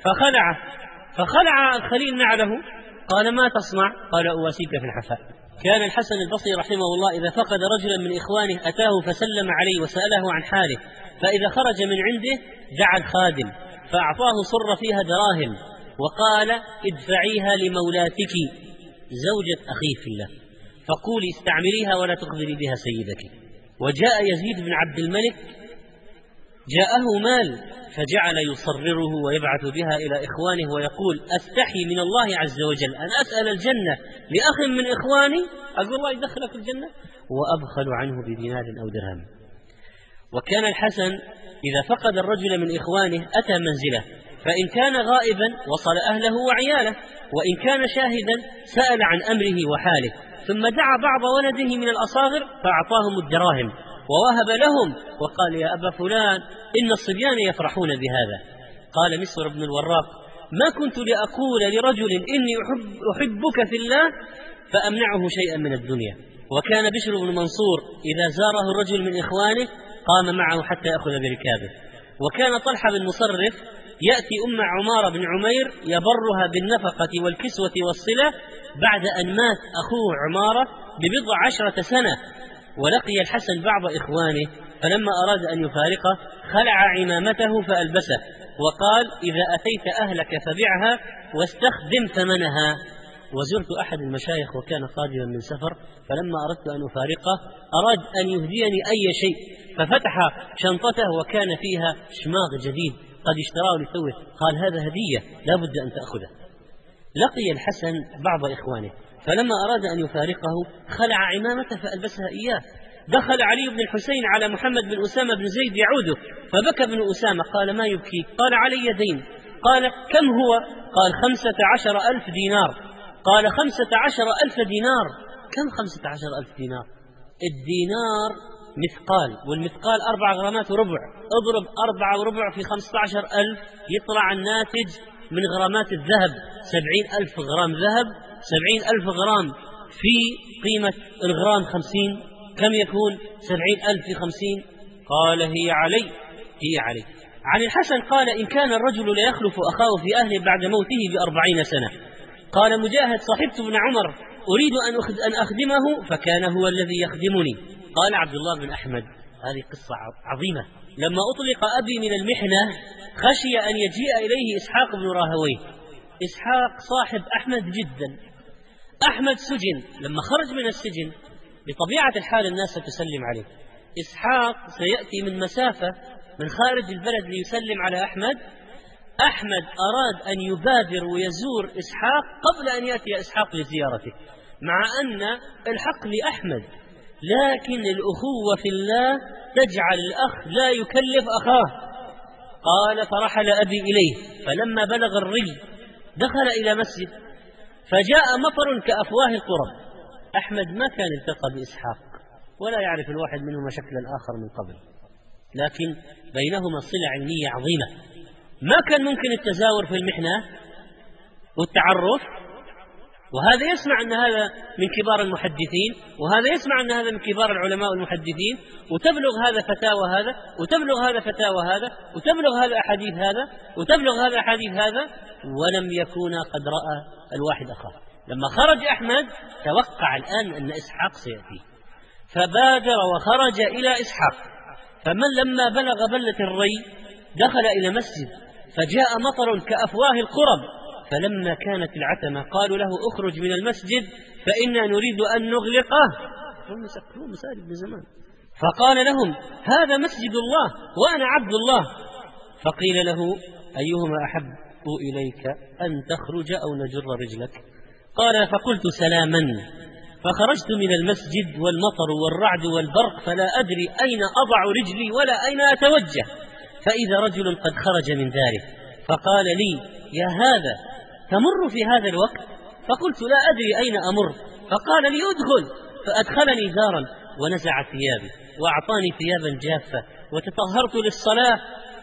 فخلع الخليل نعله. قال: ما تصنع؟ قال: أواسيك في الحفاء. كان الحسن البصري رحمه الله إذا فقد رجلا من إخوانه أتاه فسلم عليه وسأله عن حاله، فإذا خرج من عنده دعا الخادم فأعطاه صر فيها دراهم وقال: ادفعيها لمولاتك زوجة أخيه في الله، فقولي استعمليها ولا تخبري بها سيدك. وجاء يزيد بن عبد الملك جاءه مال فجعل يصرره ويبعث بها إلى إخوانه ويقول: أستحي من الله عز وجل أن أسأل الجنة لأخ من إخواني، أقول الله يدخلك الجنة، وأبخل عنه بدينار أو درهم. وكان الحسن إذا فقد الرجل من إخوانه أتى منزله، فإن كان غائبا وصل أهله وعياله، وإن كان شاهدا سأل عن أمره وحاله، ثم دعا بعض ولده من الأصاغر فأعطاهم الدراهم ووهب لهم وقال: يا أبا فلان إن الصبيان يفرحون بهذا. قال مصر بن الوراق: ما كنت لأقول لرجل إني أحبك في الله فأمنعه شيئا من الدنيا. وكان بشر بن منصور إذا زاره الرجل من إخوانه قام معه حتى يأخذ بركابه. وكان طلحة بن مصرف يأتي أم عمارة بن عمير يبرها بالنفقة والكسوة والصلة بعد أن مات أخوه عمارة ب10 سنة. ولقي الحسن بعض إخوانه فلما أراد أن يفارقه خلع عمامته فألبسه وقال: إذا أتيت أهلك فبعها واستخدم ثمنها. وزرت أحد المشايخ وكان قادما من سفر، فلما أردت أن أفارقه أراد أن يهديني أي شيء، ففتح شنطته وكان فيها شماغ جديد قد اشتراه لتوه، قال: هذا هدية لا بد أن تأخذه. لقي الحسن بعض إخوانه فلما أراد أن يفارقه خلع عمامته فألبسها إياه. دخل علي بن الحسين على محمد بن أسامة بن زيد يعوده، فبكى ابن أسامة. قال: ما يبكي؟ قال: علي دين. قال: كم هو؟ قال: 15,000 دينار. قال: 15,000 دينار؟ كم 15,000 دينار؟ الدينار مثقال، والمثقال 4 غرامات وربع، اضرب 4 وربع في 15,000 يطلع الناتج من غرامات الذهب 70,000 غرام ذهب. 70,000 غرام في قيمة الغرام 50، كم يكون 70,000 في 50؟ قال: هي علي. عن الحسن قال: إن كان الرجل ليخلف أخاه في أهله بعد موته ب40 سنة. قال مجاهد: صحبت ابن عمر أريد أن أخدمه فكان هو الذي يخدمني. قال عبد الله بن أحمد: هذه قصة عظيمة. لما أطلق أبي من المحنة خشي أن يجيء إليه إسحاق بن راهويه. إسحاق صاحب أحمد جدا. أحمد سجن، لما خرج من السجن بطبيعة الحال الناس ستسلم عليه. إسحاق سيأتي من مسافة من خارج البلد ليسلم على أحمد. أحمد أراد أن يبادر ويزور إسحاق قبل أن يأتي إسحاق لزيارته، مع أن الحق لأحمد، لكن الأخوة في الله تجعل الأخ لا يكلف أخاه. قال: فرحل أبي إليه، فلما بلغ الري دخل إلى مسجد فجاء مطر كأفواه القرب. أحمد ما كان التقى بإسحاق ولا يعرف الواحد منهما شكل الآخر من قبل، لكن بينهما صلة علمية عظيمة. ما كان ممكن التزاور في المحنة والتعرف، وهذا يسمع أن هذا من كبار المحدثين، وهذا يسمع أن هذا من كبار العلماء المحدثين، وتبلغ هذا فتاوى هذا، وتبلغ هذا فتاوى هذا، وتبلغ هذا أحاديث هذا، وتبلغ هذا أحاديث هذا، ولم يكون قد رأى الواحد أخاه. لما خرج أحمد توقع الآن أن إسحاق سيأتي، فبادر وخرج إلى إسحاق. لما بلغ بلة الري دخل إلى مسجد فجاء مطر كأفواه القرب، فلما كانت العتمة قالوا له: اخرج من المسجد فإنا نريد أن نغلقه. هم سكروا مساجد من زمان. فقال لهم: هذا مسجد الله وأنا عبد الله. فقيل له: أيهما أحب إليك، أن تخرج أو نجر رجلك؟ قال: فقلت: سلاما. فخرجت من المسجد والمطر والرعد والبرق فلا أدري أين أضع رجلي ولا أين أتوجه، فإذا رجل قد خرج من داره فقال لي: يا هذا تمر في هذا الوقت؟ فقلت: لا أدري أين أمر. فقال لي: ادخل. فأدخلني دارا ونزع ثيابي وأعطاني ثيابا جافة وتطهرت للصلاة،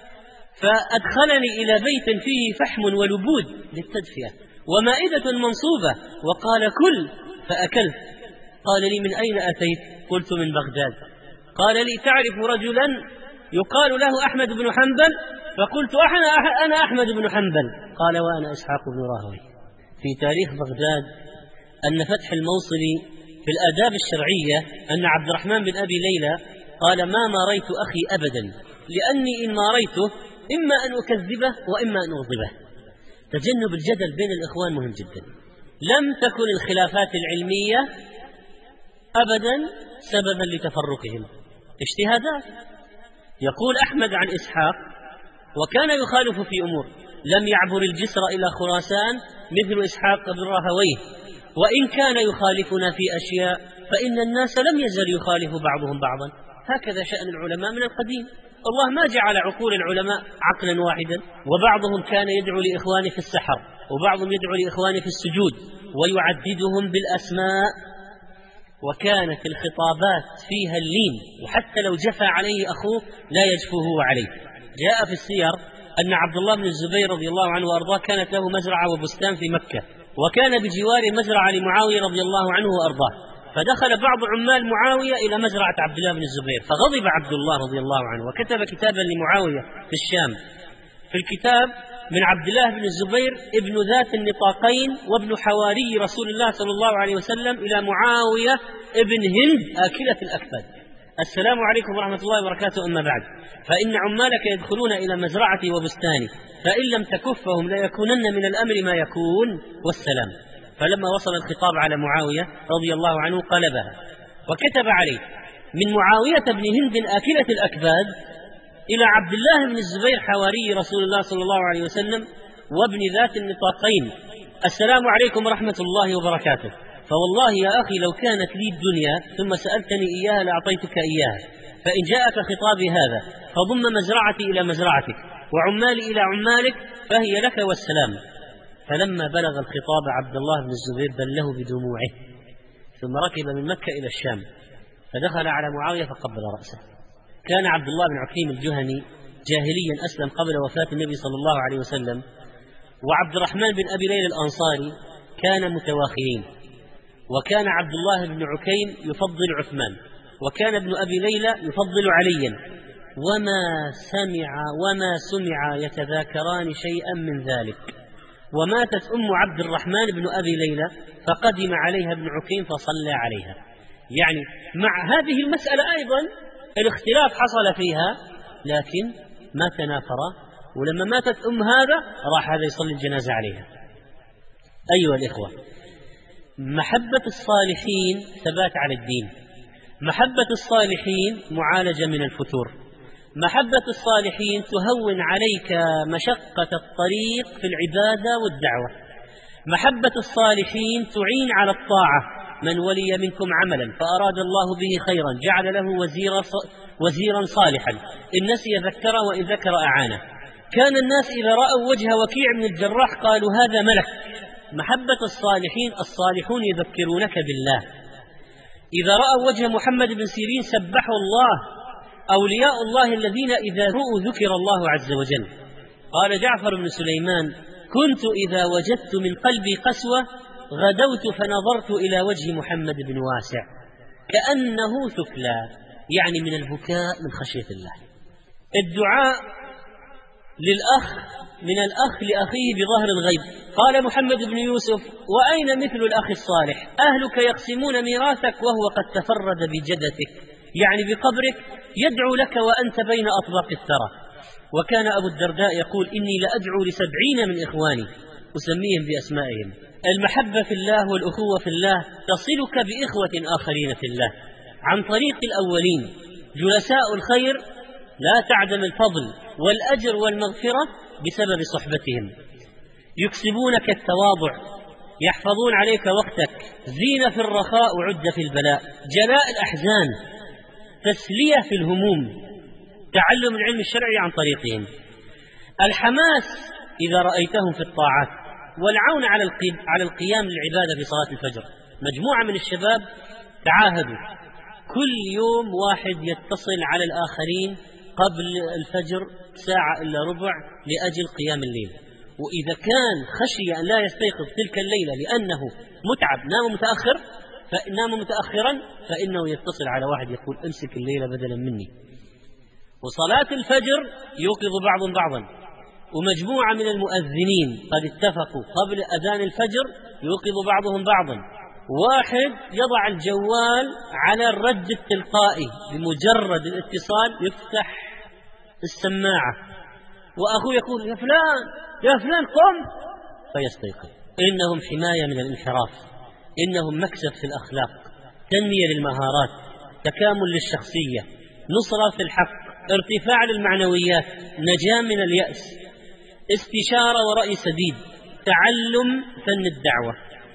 فأدخلني إلى بيت فيه فحم ولبود للتدفئة ومائدة منصوبة وقال: كل. فأكلت. قال لي: من أين أتيت؟ قلت: من بغداد. قال لي: تعرف رجلا يقال له أحمد بن حنبل؟ فقلت: أنا أحمد بن حنبل. قال: وأنا إسحاق بن راهويه. في تاريخ بغداد أن فتح الموصلي في الآداب الشرعية أن عبد الرحمن بن أبي ليلى قال: ما رأيت أخي أبدا، لأني إن ما رأيته إما أن أكذبه وإما أن أغضبه. تجنب الجدل بين الإخوان مهم جدا. لم تكن الخلافات العلمية أبدا سببا لتفرقهم، اجتهادات. يقول أحمد عن إسحاق: وكان يخالف في أمور، لم يعبر الجسر إلى خراسان مثل إسحاق بن راهويه، وإن كان يخالفنا في أشياء فإن الناس لم يزل يخالف بعضهم بعضا. هكذا شأن العلماء من القديم. الله ما جعل عقول العلماء عقلا واحدا، وبعضهم كان يدعو لإخوانه في السحر، وبعضهم يدعو لإخوانه في السجود، ويعددهم بالأسماء، وكانت الخطابات فيها اللين، وحتى لو جفى عليه أخوه لا يجفوه عليه. جاء في السير أن عبد الله بن الزبير رضي الله عنه وأرضاه كانت له مزرعة وبستان في مكة، وكان بجوار مزرعة لمعاوية رضي الله عنه وأرضاه، فدخل بعض عمال معاوية إلى مزرعة عبد الله بن الزبير، فغضب عبد الله رضي الله عنه وكتب كتابا لمعاوية في الشام. في الكتاب: من عبد الله بن الزبير ابن ذات النطاقين وابن حواري رسول الله صلى الله عليه وسلم إلى معاوية ابن هند آكلة الأكباد، السلام عليكم ورحمة الله وبركاته، أما بعد، فإن عمالك يدخلون إلى مزرعتي وبستاني، فإن لم تكفهم ليكونن من الأمر ما يكون، والسلام. فلما وصل الخطاب على معاوية رضي الله عنه قلبها وكتب عليه: من معاوية بن هند آكلة الأكباد إلى عبد الله بن الزبير حواري رسول الله صلى الله عليه وسلم وابن ذات النطاقين، السلام عليكم ورحمة الله وبركاته. فوالله يا أخي لو كانت لي الدنيا ثم سألتني إياها لأعطيتك إياها، فإن جاءك خطابي هذا فضم مزرعتي إلى مزرعتك وعمالي إلى عمالك فهي لك، والسلام. فلما بلغ الخطاب عبد الله بن الزبير بله بدموعه، ثم ركب من مكة إلى الشام، فدخل على معاوية فقبل رأسه. كان عبد الله بن عكيم الجهني جاهليا أسلم قبل وفاة النبي صلى الله عليه وسلم، وعبد الرحمن بن أبي ليلى الأنصاري كان متواخيين، وكان عبد الله بن عكيم يفضل عثمان، وكان ابن أبي ليلى يفضل عليا، وما سمع يتذاكران شيئا من ذلك. وماتت أم عبد الرحمن بن أبي ليلى فقدم عليها ابن عقيم فصلى عليها. يعني مع هذه المسألة أيضا الاختلاف حصل فيها، لكن ما تنافرا، ولما ماتت أم هذا راح هذا يصلي الجنازة عليها. أيها الإخوة، محبة الصالحين ثبات على الدين، محبة الصالحين معالجة من الفتور، محبة الصالحين تهون عليك مشقة الطريق في العبادة والدعوة، محبة الصالحين تعين على الطاعة. من ولي منكم عملا فأراد الله به خيرا جعل له وزيرا صالحا، إن نسي ذكره وإن ذكر أعانه. كان الناس إذا رأوا وجه وكيع بن الجراح قالوا هذا ملك. محبة الصالحين، الصالحون يذكرونك بالله. إذا رأوا وجه محمد بن سيرين سبحوا الله. أولياء الله الذين إذا رؤوا ذكر الله عز وجل. قال جعفر بن سليمان: كنت إذا وجدت من قلبي قسوة غدوت فنظرت إلى وجه محمد بن واسع كأنه ثكلى، يعني من البكاء من خشية الله. الدعاء للأخ من الأخ لأخيه بظهر الغيب. قال محمد بن يوسف: وأين مثل الأخ الصالح؟ أهلك يقسمون ميراثك وهو قد تفرد بجدتك، يعني بقبرك، يدعو لك وأنت بين أطباق الثرى. وكان أبو الدرداء يقول: إني لأدعو ل70 من إخواني أسميهم بأسمائهم. المحبة في الله والأخوة في الله تصلك بإخوة آخرين في الله عن طريق الأولين. جلساء الخير لا تعدم الفضل والأجر والمغفرة بسبب صحبتهم. يكسبونك التواضع، يحفظون عليك وقتك، زين في الرخاء وعد في البلاء، جلاء الأحزان، تسلية في الهموم، تعلم العلم الشرعي عن طريقهم، الحماس إذا رأيتهم في الطاعات، والعون على القيام للعبادة في صلاة الفجر. مجموعة من الشباب تعاهدوا كل يوم واحد يتصل على الآخرين قبل الفجر ساعة إلا ربع لأجل قيام الليل، وإذا كان خشي أن لا يستيقظ تلك الليلة لأنه متعب نام متأخرا فإنه يتصل على واحد يقول: امسك الليلة بدلا مني. وصلاة الفجر يوقظ بعض بعضا، ومجموعة من المؤذنين قد اتفقوا قبل أذان الفجر يوقظ بعضهم بعضا. واحد يضع الجوال على الرد التلقائي، بمجرد الاتصال يفتح السماعة وأخوه يقول: يا فلان قم، فيستيقظ. إنهم حماية من الانحراف، إنهم مكسب في الأخلاق، تنمية للمهارات، تكامل للشخصية، نصرة في الحق، ارتفاع للمعنويات، نجاة من اليأس، استشارة ورأي سديد، تعلم فن الدعوة،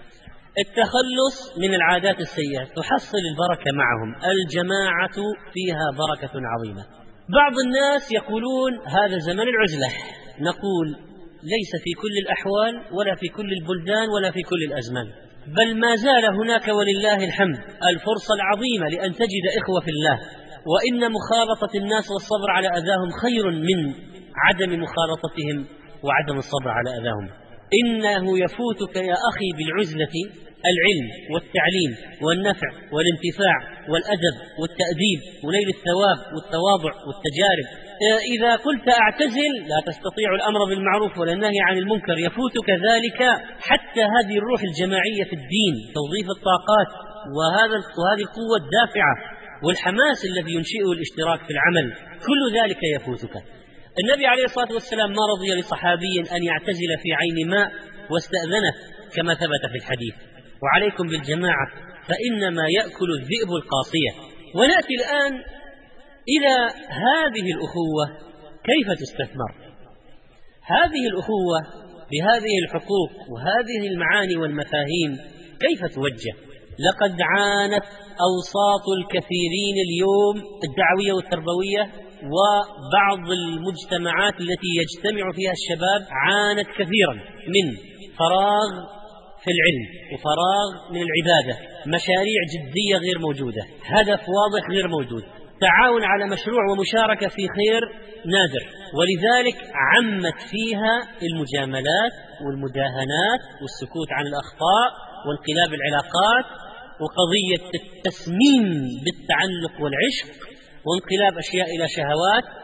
التخلص من العادات السيئة، تحصل البركة معهم. الجماعة فيها بركة عظيمة. بعض الناس يقولون هذا زمن العزلة. نقول: ليس في كل الأحوال ولا في كل البلدان ولا في كل الأزمان، بل ما زال هناك ولله الحمد الفرصة العظيمة لأن تجد إخوة في الله. وإن مخالطة الناس والصبر على أذاهم خير من عدم مخالطتهم وعدم الصبر على أذاهم. إنه يفوتك يا أخي بالعزلة العلم والتعليم والنفع والانتفاع والأدب والتأديب ونيل الثواب والتواضع والتجارب. إذا قلت أعتزل لا تستطيع الأمر بالمعروف ولا النهي عن المنكر، يفوتك ذلك. حتى هذه الروح الجماعية في الدين، توظيف الطاقات، وهذه القوة الدافعة والحماس الذي ينشئه الاشتراك في العمل، كل ذلك يفوتك. النبي عليه الصلاة والسلام ما رضي لصحابي أن يعتزل في عين ماء واستأذنه كما ثبت في الحديث. وعليكم بالجماعة فإنما يأكل الذئب القاصية. ونأتي الآن إلى هذه الأخوة كيف تستثمر. هذه الأخوة بهذه الحقوق وهذه المعاني والمفاهيم كيف توجه؟ لقد عانت أوساط الكثيرين اليوم الدعوية والتربوية وبعض المجتمعات التي يجتمع فيها الشباب، عانت كثيرا من فراغ في العلم وفراغ من العبادة، مشاريع جدية غير موجودة، هدف واضح غير موجود، تعاون على مشروع ومشاركة في خير نادر. ولذلك عمت فيها المجاملات والمداهنات والسكوت عن الأخطاء وانقلاب العلاقات وقضية التسميم بالتعلق والعشق وانقلاب أشياء إلى شهوات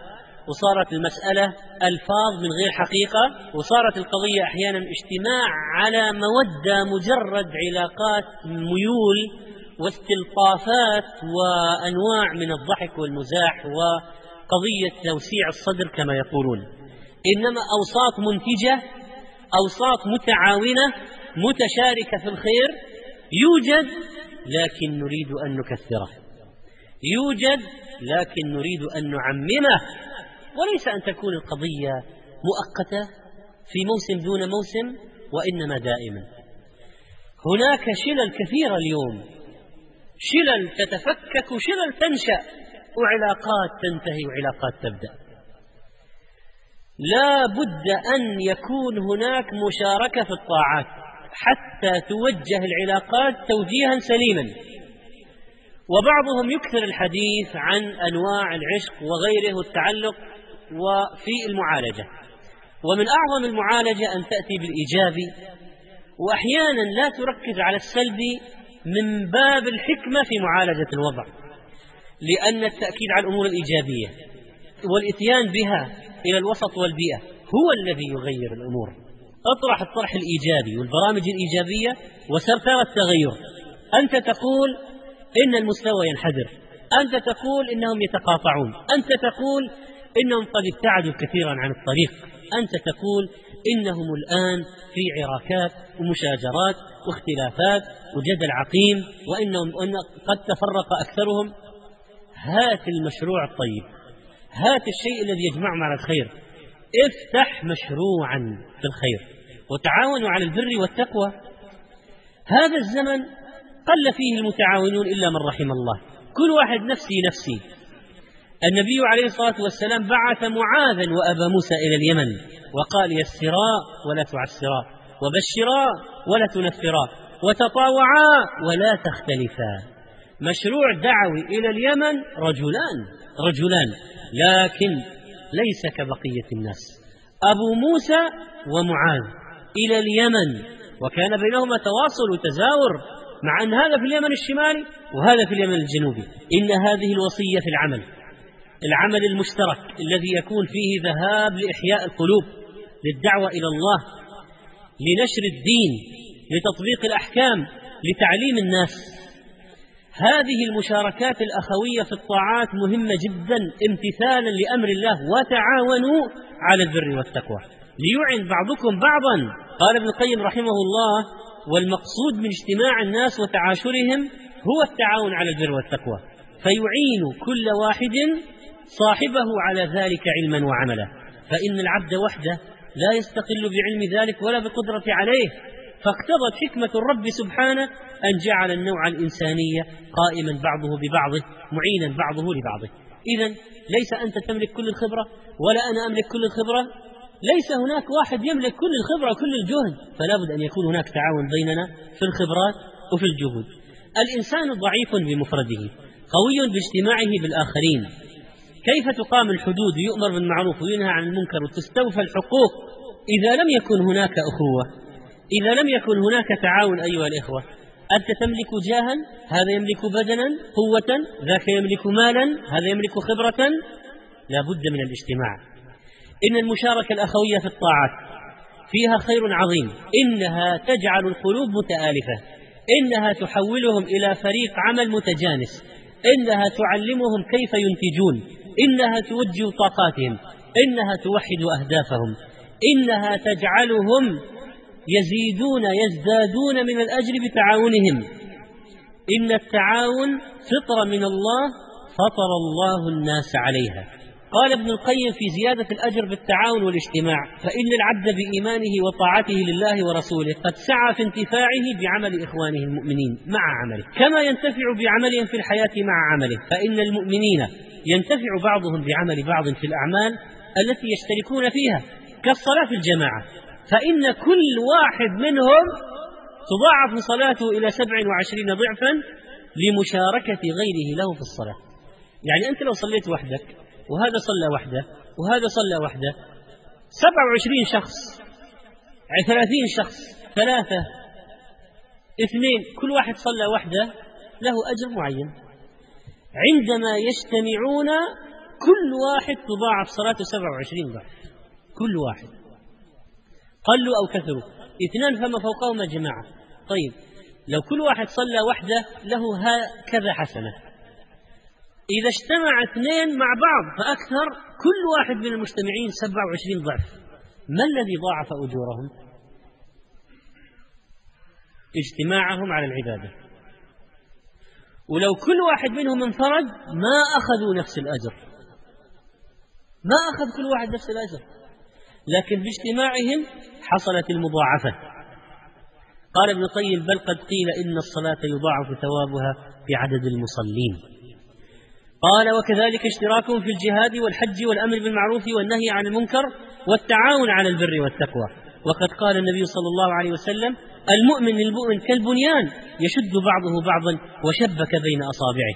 وصارت المسألة ألفاظ من غير حقيقة، وصارت القضية أحيانا اجتماع على مودة، مجرد علاقات ميول واستلطافات وأنواع من الضحك والمزاح وقضية توسيع الصدر كما يقولون. إنما أوساط منتجة، أوساط متعاونة متشاركة في الخير يوجد، لكن نريد أن نكثره، يوجد لكن نريد أن نعممه، وليس أن تكون القضية مؤقتة في موسم دون موسم، وإنما دائما. هناك شلل كثيرة اليوم، شلل تتفكك، شلل تنشأ، وعلاقات تنتهي وعلاقات تبدأ. لا بد أن يكون هناك مشاركة في الطاعات حتى توجه العلاقات توجيها سليما. وبعضهم يكثر الحديث عن أنواع العشق وغيره والتعلق وفي المعالجة، ومن أعظم المعالجة أن تأتي بالإيجابي، وأحيانا لا تركز على السلبي من باب الحكمة في معالجة الوضع، لأن التأكيد على الأمور الإيجابية والإتيان بها إلى الوسط والبيئة هو الذي يغير الأمور. أطرح الطرح الإيجابي والبرامج الإيجابية وسرتر التغير. أنت تقول إن المستوى ينحدر، أنت تقول إنهم يتقاطعون، أنت تقول إنهم قد ابتعدوا كثيرا عن الطريق، أنت تقول إنهم الآن في عراكات ومشاجرات واختلافات وجدل عقيم، وإنهم قد تفرق أكثرهم. هات المشروع الطيب، هات الشيء الذي يجمعنا على الخير، افتح مشروعا في الخير وتعاونوا على البر والتقوى. هذا الزمن قل فيه المتعاونون إلا من رحم الله، كل واحد نفسي نفسي. النبي عليه الصلاة والسلام بعث معاذا وأبا موسى إلى اليمن وقال: يسرا ولا تعسرا، وبشرا ولا تنفرا، وتطاوعا ولا تختلفا. مشروع دعوي إلى اليمن رجلان، لكن ليس كبقية الناس. أبو موسى ومعاذ إلى اليمن، وكان بينهما تواصل وتزاور، مع أن هذا في اليمن الشمالي وهذا في اليمن الجنوبي. إن هذه الوصية في العمل المشترك الذي يكون فيه ذهاب لإحياء القلوب، للدعوة إلى الله، لنشر الدين، لتطبيق الأحكام، لتعليم الناس. هذه المشاركات الأخوية في الطاعات مهمة جدا امتثالا لأمر الله: وتعاونوا على البر والتقوى، ليعن بعضكم بعضا. قال ابن القيم رحمه الله: والمقصود من اجتماع الناس وتعاشرهم هو التعاون على البر والتقوى، فيعين كل واحد صاحبه على ذلك علما وعملا، فإن العبد وحده لا يستقل بعلم ذلك ولا بقدرة عليه، فاقتضت حكمة الرب سبحانه أن جعل النوع الإنساني قائما بعضه ببعضه، معينا بعضه لبعضه. إذن ليس أنت تملك كل الخبرة ولا أنا أملك كل الخبرة، ليس هناك واحد يملك كل الخبرة وكل الجهد، فلا بد أن يكون هناك تعاون بيننا في الخبرات وفي الجهود. الإنسان ضعيف بمفرده، قوي باجتماعه بالآخرين. كيف تقام الحدود ويؤمر بالمعروف وينهى عن المنكر وتستوفى الحقوق إذا لم يكن هناك أخوة، إذا لم يكن هناك تعاون؟ أيها الإخوة، أنت تملك جاها، هذا يملك بدنا قوة، ذاك يملك مالا، هذا يملك خبرة. لا بد من الاجتماع. إن المشاركة الأخوية في الطاعات فيها خير عظيم، إنها تجعل القلوب متآلفة، إنها تحولهم إلى فريق عمل متجانس، إنها تعلمهم كيف ينتجون، إنها توجه طاقاتهم، إنها توحد أهدافهم، إنها تجعلهم يزدادون من الأجر بتعاونهم. إن التعاون فطرة من الله فطر الله الناس عليها. قال ابن القيم في زيادة الأجر بالتعاون والاجتماع: فإن العبد بإيمانه وطاعته لله ورسوله قد سعى في انتفاعه بعمل إخوانه المؤمنين مع عمله، كما ينتفع بعملهم في الحياة مع عمله. فإن المؤمنين ينتفع بعضهم بعمل بعض في الأعمال التي يشتركون فيها، كالصلاة في الجماعة، فإن كل واحد منهم تضاعف صلاته إلى 27 ضعفا لمشاركة غيره له في الصلاة. يعني أنت لو صليت وحدك وهذا صلى وحده وهذا صلى وحده، 27 شخص، 30 شخص، 3، 2، كل واحد صلى وحده له أجر معين. عندما يجتمعون كل واحد تضاعف صلاته 27 ضعف، كل واحد، قلوا أو كثروا، 2 فما فوقهما جماعة. طيب لو كل واحد صلى وحده له هكذا حسنة، إذا اجتمع 2 مع بعض فأكثر، كل واحد من المجتمعين 27 ضعف. ما الذي ضاعف أجورهم؟ اجتماعهم على العبادة. ولو كل واحد منهم انفرد ما أخذوا نفس الأجر، ما أخذ كل واحد نفس الأجر، لكن باجتماعهم حصلت المضاعفة. قال ابن القيم: بل قد قيل إن الصلاة يضاعف ثوابها بعدد المصلين. قال: وكذلك اشتراكهم في الجهاد والحج والأمر بالمعروف والنهي عن المنكر والتعاون على البر والتقوى. وقد قال النبي صلى الله عليه وسلم: المؤمن للمؤمن كالبنيان يشد بعضه بعضا وشبك بين أصابعه.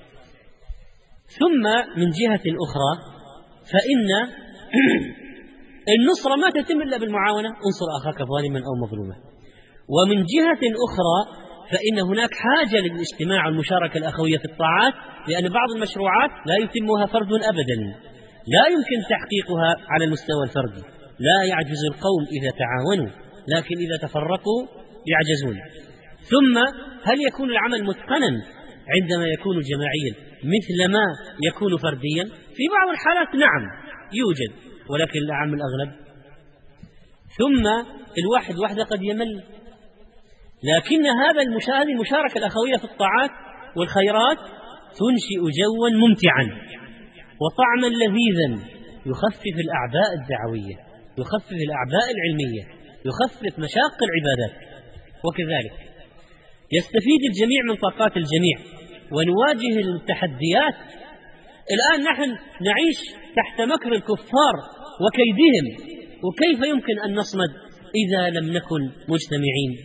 ثم من جهة أخرى فإن النصرة ما تتم إلا بالمعاونة، انصر أخاك ظالما أو مظلوما. ومن جهة أخرى فإن هناك حاجة للاجتماع والمشاركة الأخوية في الطاعات، لأن بعض المشروعات لا يتمها فرد أبدا، لا يمكن تحقيقها على المستوى الفردي. لا يعجز القوم إذا تعاونوا، لكن إذا تفرقوا يعجزون. ثم هل يكون العمل متقنا عندما يكون جماعيا مثل ما يكون فرديا؟ في بعض الحالات نعم يوجد، ولكن الأعم الأغلب. ثم الواحد وحده قد يمل، لكن هذه المشاركة الأخوية في الطاعات والخيرات تنشئ جوا ممتعا وطعما لذيذا، يخفف الأعباء الدعوية، يخفف الأعباء العلمية، يخفف مشاق العبادات. وكذلك يستفيد الجميع من طاقات الجميع ونواجه التحديات. الآن نحن نعيش تحت مكر الكفار وكيدهم، وكيف يمكن أن نصمد إذا لم نكن مجتمعين؟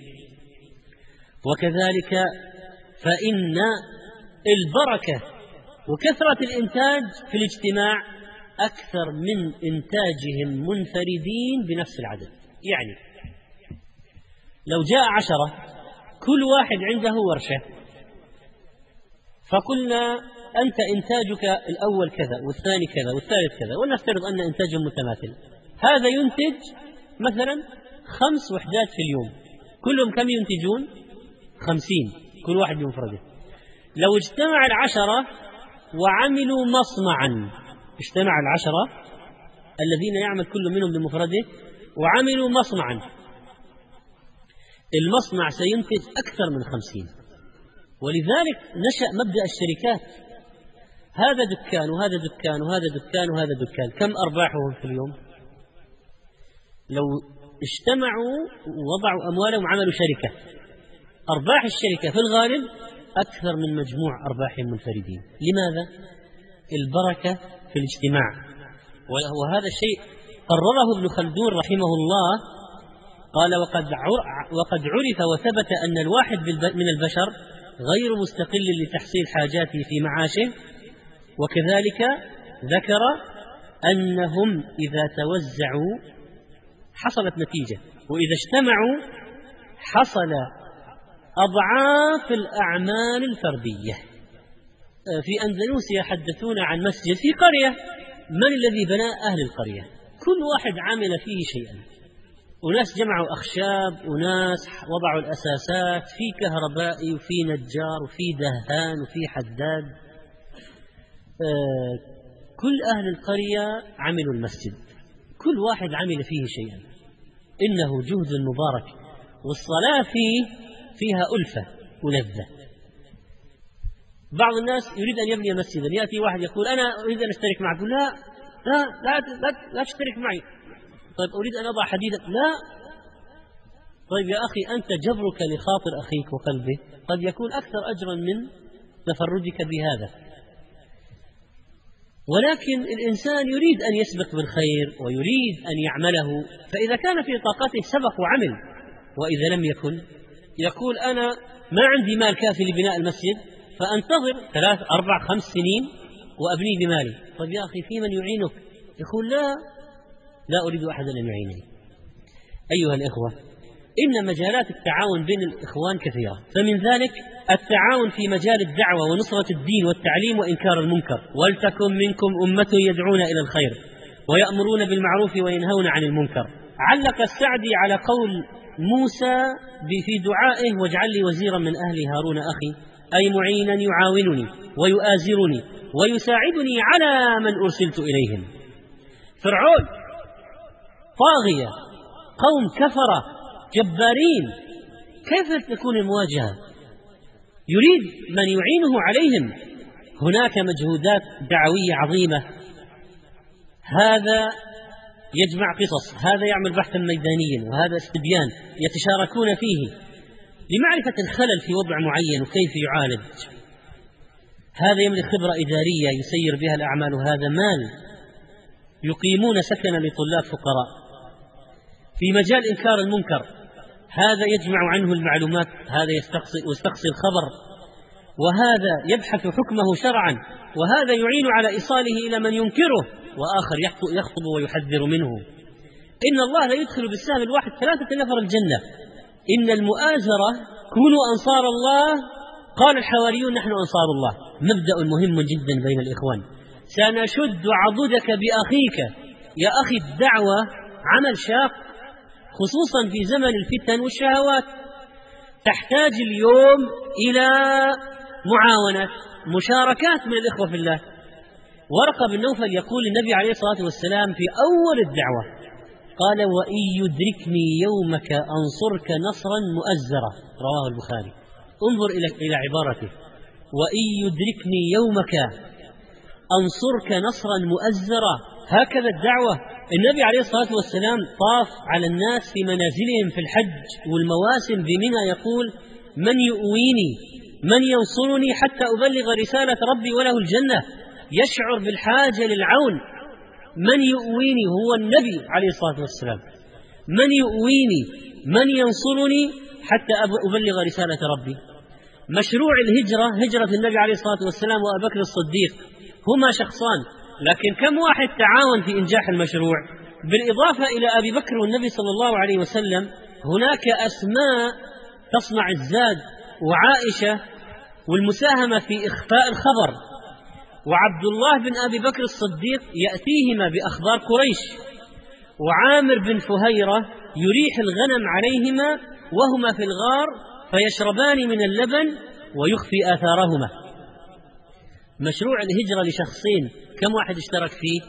وكذلك فإن البركة وكثرة الإنتاج في الاجتماع أكثر من إنتاجهم منفردين بنفس العدد. يعني لو جاء 10 كل واحد عنده ورشة، فقلنا أنت إنتاجك الأول كذا والثاني كذا والثالث كذا، ونفترض أن إنتاجهم متماثل، هذا ينتج مثلا 5 وحدات في اليوم، كلهم كم ينتجون؟ 50، كل واحد بمفرده. لو اجتمع 10 وعملوا مصنعا، اجتمع 10 الذين يعمل كل منهم بمفرده وعملوا مصنعا، المصنع سينتج أكثر من 50. ولذلك نشأ مبدأ الشركات، هذا دكان وهذا دكان وهذا دكان وهذا دكان، كم أرباحهم في اليوم؟ لو اجتمعوا ووضعوا أموالهم وعملوا شركة، أرباح الشركة في الغالب أكثر من مجموع أرباح المنفردين. لماذا؟ البركة في الاجتماع. وهذا الشيء قرره ابن خلدون رحمه الله، قال: وقد عرف وثبت أن الواحد من البشر غير مستقل لتحصيل حاجاته في معاشه. وكذلك ذكر أنهم إذا توزعوا حصلت نتيجة، وإذا اجتمعوا حصل أضعاف الأعمال الفردية. في أندلسيا حدثونا عن مسجد في قرية، من الذي بنى؟ أهل القرية، كل واحد عمل فيه شيئا، وناس جمعوا أخشاب، وناس وضعوا الأساسات، في كهربائي وفي نجار وفي دهان وفي حداد، كل أهل القرية عملوا المسجد، كل واحد عمل فيه شيئا، إنه جهد مبارك، والصلاة فيها ألفة ولذة. بعض الناس يريد أن يبني مسجدا، يأتي واحد يقول: أنا أريد أن أشترك معك، لا لا لا لا, لا تشترك معي. طيب أريد أن أضع حديدا، لا. طيب يا أخي، أنت جبرك لخاطر أخيك وقلبه قد يكون أكثر أجرا من تفردك بهذا. ولكن الإنسان يريد أن يسبق بالخير ويريد أن يعمله، فإذا كان في طاقته سبق وعمل، وإذا لم يكن يقول: أنا ما عندي مال كافي لبناء المسجد، فأنتظر 3 4 5 سنين وأبنيه بمالي. طيب يا أخي، في من يعينك؟ يقول: لا أريد أحدا أن يعينني. أيها الإخوة، إن مجالات التعاون بين الإخوان كثيرة، فمن ذلك التعاون في مجال الدعوة ونصرة الدين والتعليم وإنكار المنكر. ولتكن منكم أمة يدعون إلى الخير ويأمرون بالمعروف وينهون عن المنكر. علق السعدي على قول موسى في دعائه واجعل لي وزيرا من أهلي هارون أخي، أي معينا يعاونني ويؤازرني ويساعدني على من أرسلت إليهم. فرعون طاغية، قوم كفرة جبارين، كيف تكون المواجهة؟ يريد من يعينه عليهم. هناك مجهودات دعوية عظيمة، هذا يجمع قصص، هذا يعمل بحثا ميدانيا، وهذا استبيان يتشاركون فيه لمعرفة الخلل في وضع معين وكيف يعالج. هذا يملك خبرة إدارية يسير بها الأعمال، وهذا مال يقيمون سكنا لطلاب فقراء. في مجال إنكار المنكر هذا يجمع عنه المعلومات، هذا يستقصي الخبر، وهذا يبحث حكمه شرعا، وهذا يعين على إيصاله إلى من ينكره، وآخر يخطب ويحذر منه. إن الله لا يدخل بالسهم الواحد 3 نفر الجنة. إن المؤازرة كونوا أنصار الله، قال الحواريون نحن أنصار الله، مبدأ مهم جدا بين الإخوان. سنشد عضدك بأخيك. يا أخي الدعوة عمل شاق، خصوصا في زمن الفتن والشهوات، تحتاج اليوم إلى معاونة مشاركات من الإخوة في الله. ورقة بن نوفل يقول النبي عليه الصلاة والسلام في أول الدعوة، قال وإن يدركني يومك أنصرك نصرا مؤزرا، رواه البخاري. انظر إلى عبارته، وإن يدركني يومك أنصرك نصرا مؤزرا. هكذا الدعوة. النبي عليه الصلاة والسلام طاف على الناس في منازلهم في الحج والمواسم بمنى يقول من يؤويني، من ينصرني حتى أبلغ رسالة ربي وله الجنة. يشعر بالحاجة للعون. من يؤويني هو النبي عليه الصلاة والسلام، من يؤويني، من ينصرني حتى أبلغ رسالة ربي. مشروع الهجرة، هجرة النبي عليه الصلاة والسلام وأبي بكر الصديق، هما شخصان، لكن كم واحد تعاون في إنجاح المشروع؟ بالإضافة إلى أبي بكر والنبي صلى الله عليه وسلم هناك أسماء تصنع الزاد، وعائشة والمساهمة في إخفاء الخبر، وعبد الله بن أبي بكر الصديق يأتيهما بأخبار قريش، وعامر بن فهيرة يريح الغنم عليهما وهما في الغار فيشربان من اللبن ويخفي آثارهما. مشروع الهجرة لشخصين، كم واحد اشترك فيه؟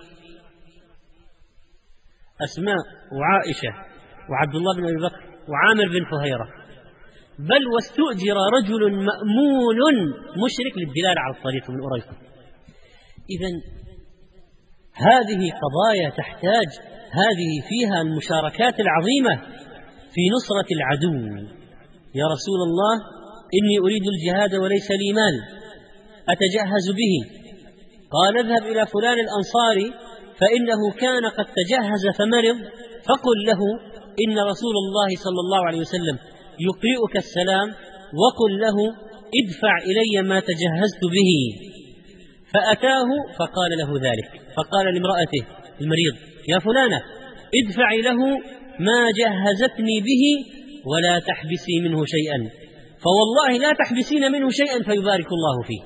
أسماء وعائشة وعبد الله بن أبي بكر وعامر بن فهيرة، بل واستؤجر رجل مأمون مشرك للدلالة على الطريق من أريقة. إذن هذه قضايا تحتاج، هذه فيها المشاركات العظيمة في نصرة العدو. يا رسول الله إني أريد الجهاد وليس لي مال أتجهز به، قال اذهب إلى فلان الأنصاري فإنه كان قد تجهز فمرض، فقل له إن رسول الله صلى الله عليه وسلم يقرئك السلام، وقل له ادفع إلي ما تجهزت به. فأتاه فقال له ذلك، فقال لامرأته المريض يا فلانة ادفعي له ما جهزتني به ولا تحبسي منه شيئا، فوالله لا تحبسين منه شيئا فيبارك الله فيه.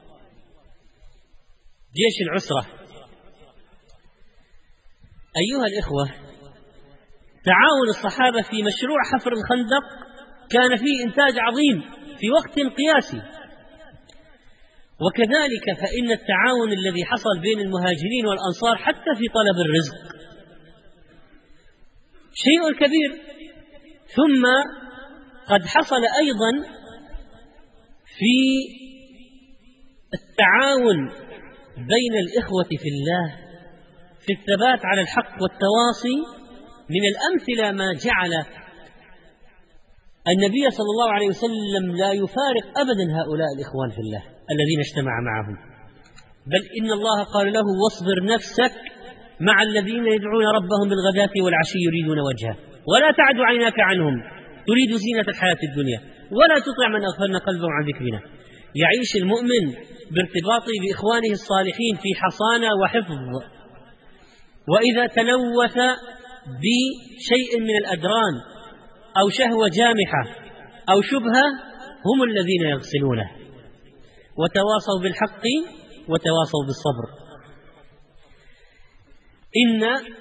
جيش العسرة. أيها الإخوة، تعاون الصحابة في مشروع حفر الخندق كان فيه إنتاج عظيم في وقت قياسي، وكذلك فإن التعاون الذي حصل بين المهاجرين والأنصار حتى في طلب الرزق شيء كبير. ثم قد حصل أيضا في التعاون بين الإخوة في الله في الثبات على الحق والتواصي. من الأمثلة ما جعل النبي صلى الله عليه وسلم لا يفارق أبدا هؤلاء الإخوان في الله الذين اجتمع معهم، بل إن الله قال له واصبر نفسك مع الذين يدعون ربهم بالغداة والعشي يريدون وجهه ولا تعد عيناك عنهم تريد زينة الحياة الدنيا ولا تطع من أغفلنا قلبه عن ذكرنا. يعيش المؤمن بارتباطه بإخوانه الصالحين في حصانة وحفظ، وإذا تلوث بشيء من الأدران أو شهوة جامحة أو شبهة هم الذين يغسلونه. وتواصوا بالحق وتواصوا بالصبر. إن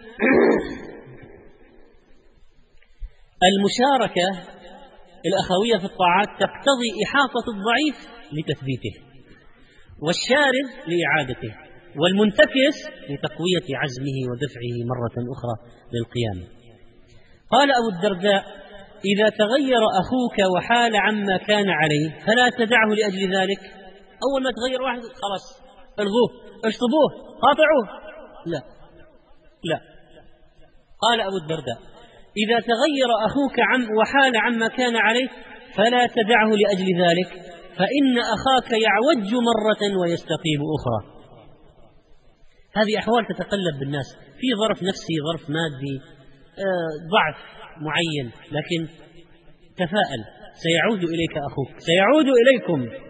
المشاركة الأخوية في الطاعات تقتضي إحاطة الضعيف لتثبيته، والشارد لإعادته، والمنتكس لتقوية عزمه ودفعه مرة أخرى للقيام. قال أبو الدرداء: إذا تغير أخوك وحال عما كان عليه فلا تدعه لأجل ذلك. أول ما تغير واحد خلاص الغوه، اشطبوه، قاطعوه، لا. قال أبو الدرداء: إذا تغير أخوك وحال عما كان عليه فلا تدعه لأجل ذلك، فإن أخاك يعوج مرة ويستقيم أخرى. هذه أحوال تتقلب بالناس، في ظرف نفسي، ظرف مادي، ضعف معين، لكن تفاءل، سيعود إليك أخوك، سيعود إليكم.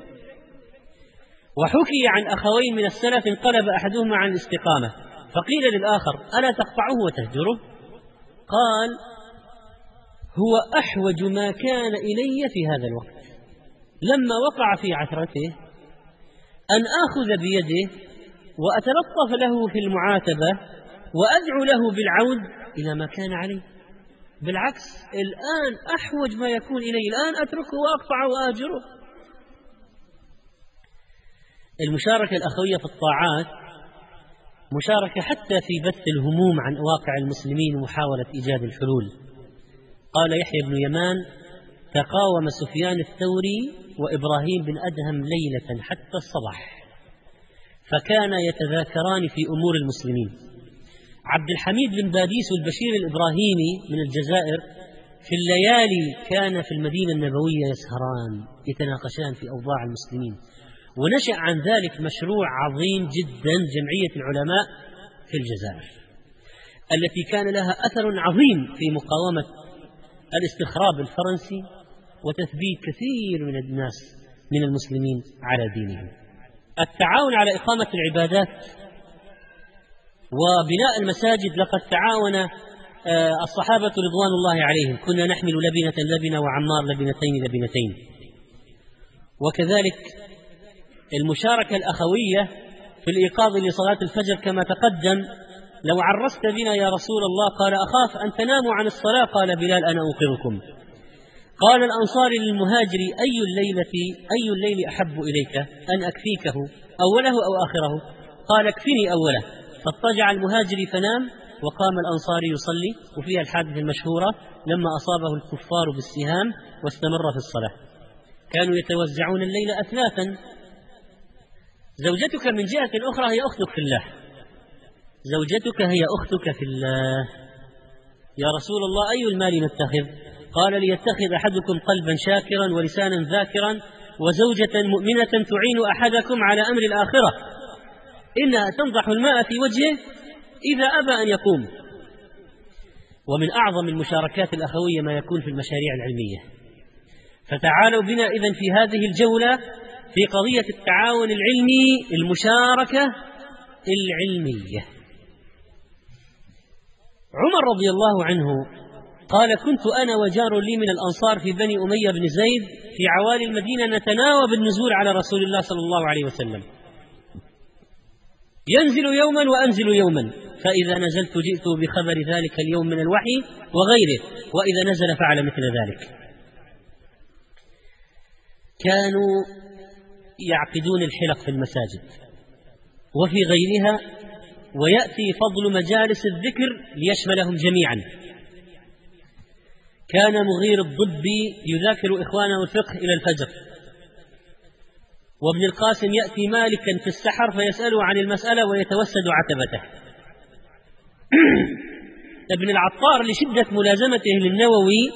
وحكي عن أخوين من السلف انقلب أحدهما عن الاستقامة، فقيل للآخر: ألا تقطعه وتهجره؟ قال: هو أحوج ما كان إلي في هذا الوقت، لما وقع في عثرته أن آخذ بيده وأتلطف له في المعاتبة وأدعو له بالعود إلى ما كان عليه. بالعكس، الآن أحوج ما يكون إلي، الآن أتركه وأقطعه وأهجره. المشاركة الأخوية في الطاعات مشاركة حتى في بث الهموم عن واقع المسلمين ومحاولة إيجاد الحلول. قال يحيى بن يمان: تقاوم سفيان الثوري وإبراهيم بن أدهم ليلة حتى الصباح، فكانا يتذاكران في أمور المسلمين. عبد الحميد بن باديس البشير الإبراهيمي من الجزائر في الليالي كان في المدينة النبوية يسهران يتناقشان في أوضاع المسلمين. ونشأ عن ذلك مشروع عظيم جدا، جمعية العلماء في الجزائر، التي كان لها أثر عظيم في مقاومة الاستخراب الفرنسي وتثبيت كثير من الناس من المسلمين على دينهم. التعاون على إقامة العبادات وبناء المساجد، لقد تعاون الصحابة رضوان الله عليهم، كنا نحمل لبنة وعمار لبنتين. وكذلك المشاركة الأخوية في الإيقاظ لصلاة الفجر كما تقدم: لو عرست بنا يا رسول الله، قال: أخاف أن تناموا عن الصلاة. قال بلال: أنا أوقظكم. قال الأنصار للمهاجر: أي الليل أحب إليك، أن أكفيكه أوله أو آخره؟ قال: اكفني أوله. فاضطجع المهاجر فنام، وقام الأنصاري يصلي. وفيها الحادثة المشهورة لما أصابه الكفار بالسهام واستمر في الصلاة. كانوا يتوزعون الليل أثلاثا. زوجتك من جهة أخرى هي أختك في الله، زوجتك هي أختك في الله. يا رسول الله، أي المال نتخذ؟ قال: ليتخذ أحدكم قلبا شاكرا ولسانا ذاكرا وزوجة مؤمنة تعين أحدكم على أمر الآخرة، إنها تنضح الماء في وجهه إذا أبى أن يقوم. ومن أعظم المشاركات الأخوية ما يكون في المشاريع العلمية. فتعالوا بنا إذن في هذه الجولة في قضية التعاون العلمي، المشاركة العلمية. عمر رضي الله عنه قال: كنت أنا وجار لي من الأنصار في بني أمية بن زيد في عوالي المدينة نتناوب النزول على رسول الله صلى الله عليه وسلم، ينزل يوما وأنزل يوما، فإذا نزلت جئت بخبر ذلك اليوم من الوحي وغيره، وإذا نزل فعل مثل ذلك. كانوا يعقدون الحلق في المساجد وفي غيرها، ويأتي فضل مجالس الذكر ليشملهم جميعا. كان مغير الضبي يذاكر إخوانه الفقه إلى الفجر، وابن القاسم يأتي مالكا في السحر فيسأله عن المسألة ويتوسد عتبته. ابن العطار لشدة ملازمته للنووي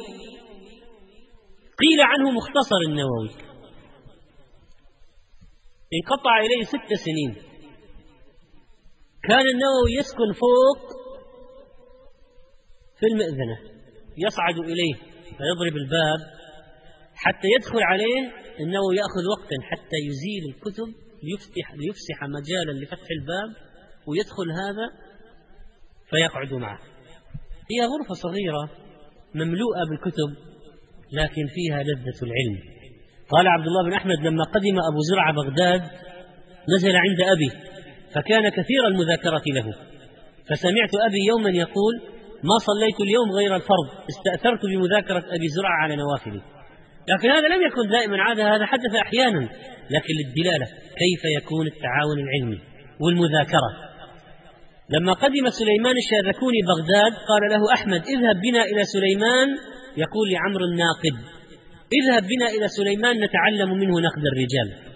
قيل عنه مختصر النووي، انقطع إليه 6 سنين. كان النووي يسكن فوق في المئذنة، يصعد إليه فيضرب الباب حتى يدخل عليه. النووي يأخذ وقتا حتى يزيل الكتب ليفسح مجالا لفتح الباب، ويدخل هذا فيقعد معه. هي غرفة صغيرة مملوءة بالكتب لكن فيها لذة العلم. قال عبد الله بن أحمد: لما قدم أبو زرعة بغداد نزل عند أبي، فكان كثير المذاكرة له، فسمعت أبي يوما يقول: ما صليت اليوم غير الفرض، استأثرت بمذاكرة أبي زرعة على نوافله. لكن هذا لم يكن دائما عادة، هذا حدث أحيانا، لكن للدلالة كيف يكون التعاون العلمي والمذاكرة. لما قدم سليمان الشاذكوني بغداد قال له أحمد: اذهب بنا إلى سليمان، يقول لعمرو الناقد: اذهب بنا إلى سليمان نتعلم منه نقد الرجال.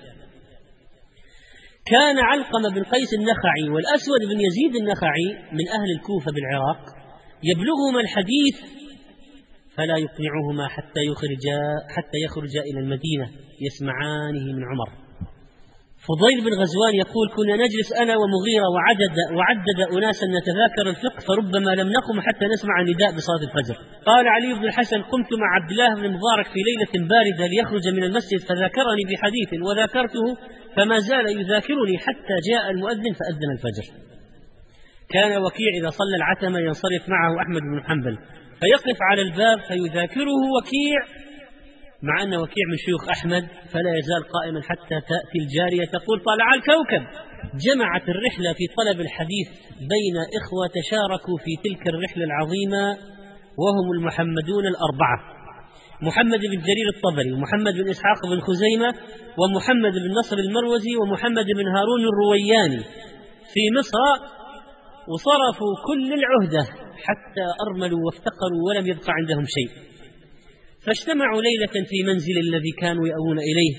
كان علقمة بن قيس النخعي والأسود بن يزيد النخعي من أهل الكوفة بالعراق يبلغهما الحديث فلا يقنعهما حتى يخرجا إلى المدينة يسمعانه من عمر. فضيل بن غزوان يقول: كنا نجلس أنا ومغيرة وعدد أناسا نتذاكر الفقه، فربما لم نقم حتى نسمع النداء بصلاة الفجر. قال علي بن الحسن: قمت مع عبد الله بن مبارك في ليلة باردة ليخرج من المسجد، فذاكرني بحديث وذاكرته، فما زال يذاكرني حتى جاء المؤذن فأذن الفجر. كان وكيع إذا صلى العتمة ينصرف معه أحمد بن حنبل فيقف على الباب فيذاكره وكيع، مع أن وكيع من شيوخ أحمد، فلا يزال قائما حتى تأتي الجارية تقول: طلع الكوكب. جمعت الرحلة في طلب الحديث بين إخوة تشاركوا في تلك الرحلة العظيمة، وهم المحمدون الأربعة: محمد بن جرير الطبري، ومحمد بن إسحاق بن خزيمة، ومحمد بن نصر المروزي، ومحمد بن هارون الروياني في مصر، وصرفوا كل العهدة حتى أرملوا وافتقروا ولم يبق عندهم شيء. فاجتمعوا ليلة في منزل الذي كانوا يأوون إليه،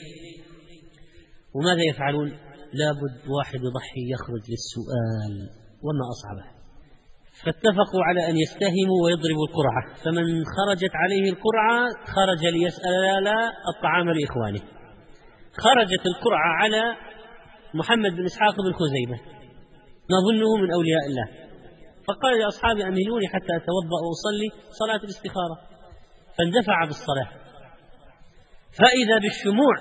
وماذا يفعلون؟ لابد واحد يضحي يخرج للسؤال، وما أصعبه. فاتفقوا على أن يستهموا ويضربوا القرعة، فمن خرجت عليه القرعة خرج ليسأل الطعام لإخوانه. خرجت القرعة على محمد بن إسحاق بن خزيمة، نظنه من أولياء الله، فقال لأصحابه: أمهلوني حتى أتوضأ وأصلي صلاة الاستخارة. فاندفع بالصلاة، فإذا بالشموع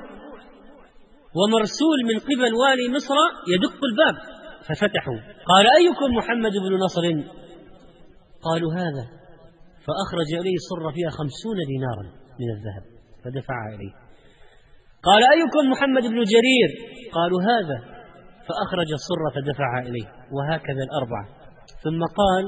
ومرسول من قبل والي مصر يدق الباب، ففتحوا. قال: أيكم محمد بن نصر؟ قالوا: هذا. فأخرج إليه صرة فيها 50 دينارا من الذهب فدفعها إليه. قال: أيكم محمد بن جرير؟ قالوا: هذا. فأخرج الصرة فدفعها إليه، وهكذا الأربعة. ثم قال: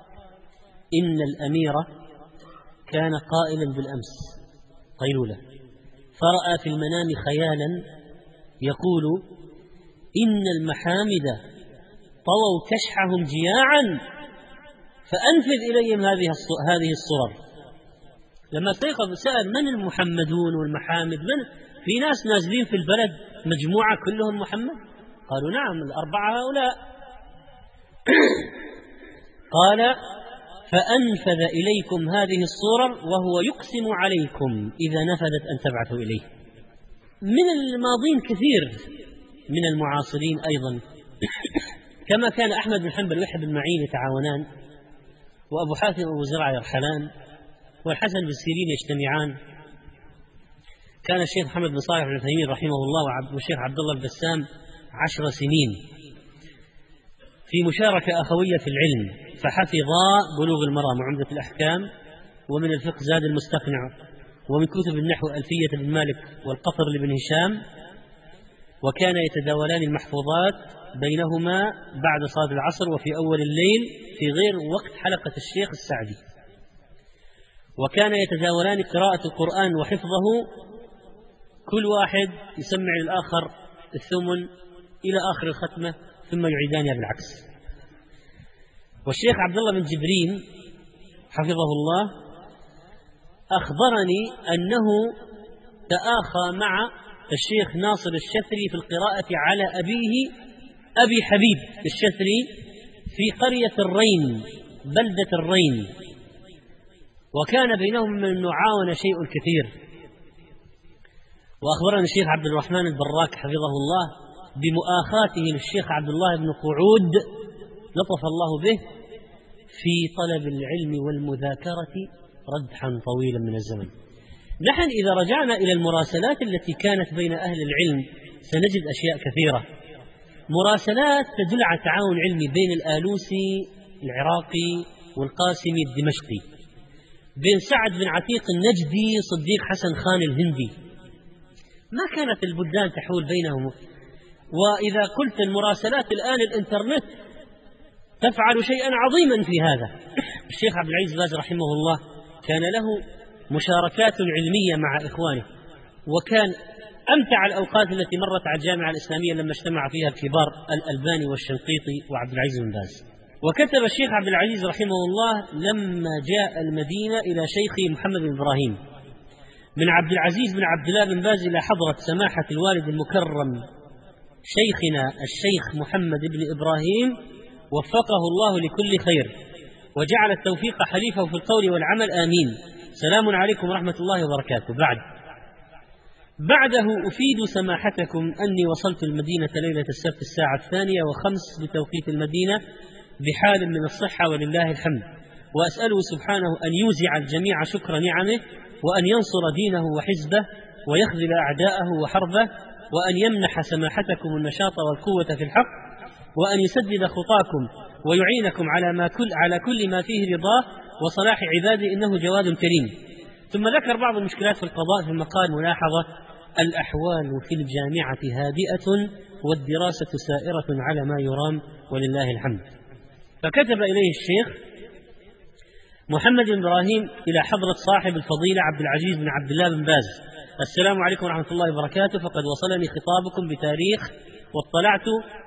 إن الأمير كان قائلا بالأمس قيلولة، فرأى في المنام خيالا يقول: إن المحامد طووا كشحهم جياعا فأنفذ إليهم هذه الصور. لما استيقظ سأل: من المحمدون والمحامد؟ من؟ في ناس نازلين في البلد مجموعة كلهم محمد؟ قالوا: نعم، الأربعة هؤلاء. قال: فأنفذ إليكم هذه الصور وهو يقسم عليكم إذا نفذت أن تبعثوا إليه. من الماضين كثير من المعاصرين أيضا، كما كان أحمد بن حنبل ويحيى بن معين يتعاونان، وأبو حاتم وأبو زرعة يرحلان، والحسن بن سيرين يجتمعان. كان الشيخ محمد بن صالح بن عثيمين رحمه الله والشيخ عبد الله البسام 10 سنين في مشاركة أخوية في العلم، فحفظا بلوغ المرام وعمدة الأحكام، ومن الفقه زاد المستقنع، ومن كتب النحو ألفية بن مالك والقطر لبن هشام، وكان يتداولان المحفوظات بينهما بعد صلاة العصر وفي أول الليل في غير وقت حلقة الشيخ السعدي. وكان يتداولان قراءة القرآن وحفظه، كل واحد يسمع للآخر الثمن إلى آخر الختمة ثم يعيدانها بالعكس. والشيخ عبد الله بن جبرين حفظه الله أخبرني أنه تآخى مع الشيخ ناصر الشثري في القراءة على أبيه أبي حبيب الشثري في قرية الرين، بلدة الرين، وكان بينهم من المعاونة شيء كثير. وأخبرنا الشيخ عبد الرحمن البراك حفظه الله بمؤاخاته للشيخ عبد الله بن قعود لطف الله به في طلب العلم والمذاكرة ردحا طويلا من الزمن. نحن إذا رجعنا إلى المراسلات التي كانت بين أهل العلم سنجد أشياء كثيرة، مراسلات تدل على تعاون علمي بين الآلوسي العراقي والقاسمي الدمشقي، بين سعد بن عتيق النجدي صديق حسن خان الهندي، ما كانت البلدان تحول بينهم. وإذا قلت المراسلات الآن الإنترنت تفعل شيئا عظيما في هذا. الشيخ عبد العزيز باز رحمه الله كان له مشاركات علمية مع إخوانه، وكان أمتع الأوقات التي مرت على الجامعة الإسلامية لما اجتمع فيها الكبار الألباني والشنقيطي وعبد العزيز بن باز. وكتب الشيخ عبد العزيز رحمه الله لما جاء المدينة إلى شيخه محمد بن إبراهيم من عبد العزيز بن عبد الله بن باز إلى حضرة سماحة الوالد المكرم شيخنا الشيخ محمد بن إبراهيم وفقه الله لكل خير وجعل التوفيق حليفه في القول والعمل، آمين. سلام عليكم ورحمة الله وبركاته. بعده أفيد سماحتكم أني وصلت المدينة ليلة السبت 2:05 بتوقيت المدينة بحال من الصحة ولله الحمد، وأسأله سبحانه أن يوزع الجميع شكر نعمه، وأن ينصر دينه وحزبه ويخذل أعداءه وحربه، وأن يمنح سماحتكم النشاط والقوة في الحق، وأن يسدد خطاكم ويعينكم على كل ما فيه رضاه وصلاح عباده، إنه جواد كريم. ثم ذكر بعض المشكلات في القضاء في مقال ملاحظة: الأحوال في الجامعة هادئة والدراسة سائرة على ما يرام ولله الحمد. فكتب إليه الشيخ محمد بن إبراهيم إلى حضرة صاحب الفضيلة عبد العزيز بن عبد الله بن باز: السلام عليكم ورحمة الله وبركاته، فقد وصلني خطابكم بتاريخ واطلعت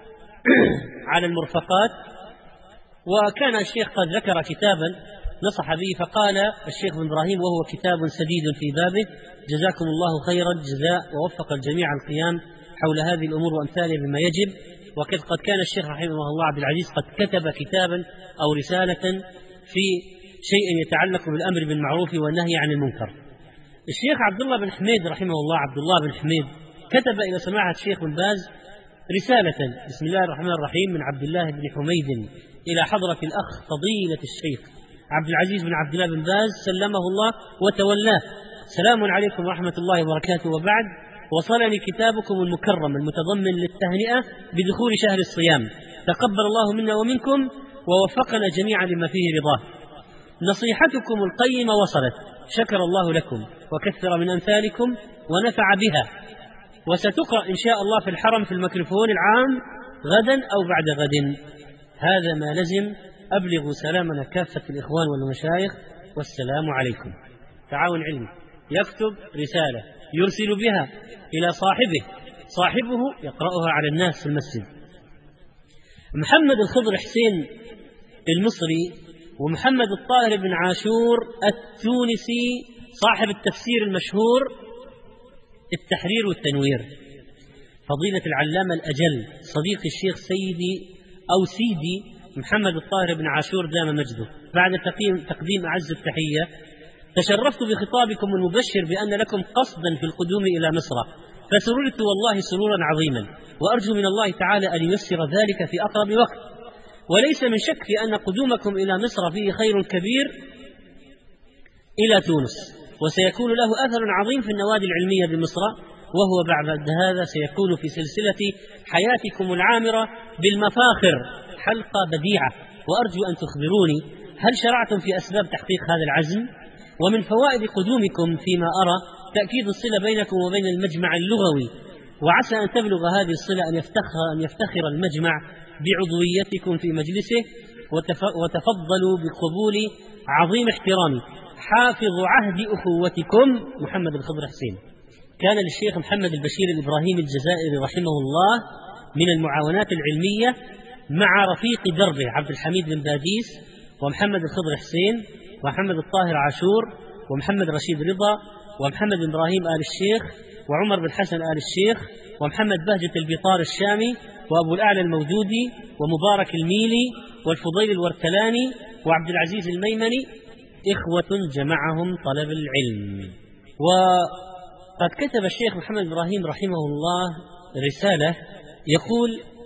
على المرفقات. وكان الشيخ قد ذكر كتابا نصح به، فقال الشيخ بن إبراهيم وهو كتاب سديد في بابه: جزاكم الله خير الجزاء ووفق الجميع القيام حول هذه الأمور وأمثالها بما يجب. وقد كان الشيخ رحمه الله عبد العزيز قد كتب كتابا أو رسالة في شيء يتعلق بالأمر بالمعروف والنهي عن المنكر. الشيخ عبد الله بن حميد رحمه الله، عبد الله بن حميد، كتب إلى سماحة الشيخ بن باز رسالة: بسم الله الرحمن الرحيم، من عبد الله بن حميد إلى حضرة الأخ فضيلة الشيخ عبد العزيز بن عبد الله بن باز سلمه الله وتولاه، سلام عليكم ورحمة الله وبركاته. وبعد، وصلني كتابكم المكرم المتضمن للتهنئة بدخول شهر الصيام، تقبل الله منا ومنكم ووفقنا جميعا لما فيه رضاه. نصيحتكم القيمة وصلت، شكر الله لكم وكثر من أمثالكم ونفع بها، وستقرأ إن شاء الله في الحرم في الميكروفون العام غدا أو بعد غد. هذا ما لزم، أبلغوا سلامنا كافة الإخوان والمشايخ، والسلام عليكم. تعاون علمي، يكتب رسالة يرسل بها إلى صاحبه يقرأها على الناس في المسجد. محمد الخضر حسين المصري ومحمد الطاهر بن عاشور التونسي صاحب التفسير المشهور التحرير والتنوير، فضيلة العلامة الأجل صديق الشيخ سيدي محمد الطاهر بن عاشور دام مجده، بعد تقديم أعز التحية، تشرفت بخطابكم المبشر بأن لكم قصدا في القدوم إلى مصر، فسررت والله سرورا عظيما، وأرجو من الله تعالى أن ييسر ذلك في أقرب وقت. وليس من شك في أن قدومكم إلى مصر فيه خير كبير إلى تونس، وسيكون له أثر عظيم في النوادي العلمية بمصر، وهو بعد هذا سيكون في سلسلة حياتكم العامرة بالمفاخر حلقة بديعة. وأرجو أن تخبروني هل شرعتم في أسباب تحقيق هذا العزم؟ ومن فوائد قدومكم فيما أرى تأكيد الصلة بينكم وبين المجمع اللغوي، وعسى أن تبلغ هذه الصلة أن يفتخر المجمع بعضويتكم في مجلسه، وتفضلوا بقبول عظيم احترامي. حافظ عهد أخوتكم محمد الخضر حسين. كان للشيخ محمد البشير الإبراهيمي الجزائري رحمه الله من المعاونات العلمية مع رفيق دربه عبد الحميد بن باديس ومحمد الخضر حسين ومحمد الطاهر عاشور ومحمد رشيد رضا ومحمد بن إبراهيم آل الشيخ وعمر بن حسن آل الشيخ ومحمد بهجة البطار الشامي وأبو الأعلى المودودي ومبارك الميلي والفضيل الورتلاني وعبد العزيز الميمني، إخوة جمعهم طلب العلم. وقد كتب الشيخ محمد إبراهيم رحمه الله رسالة يقول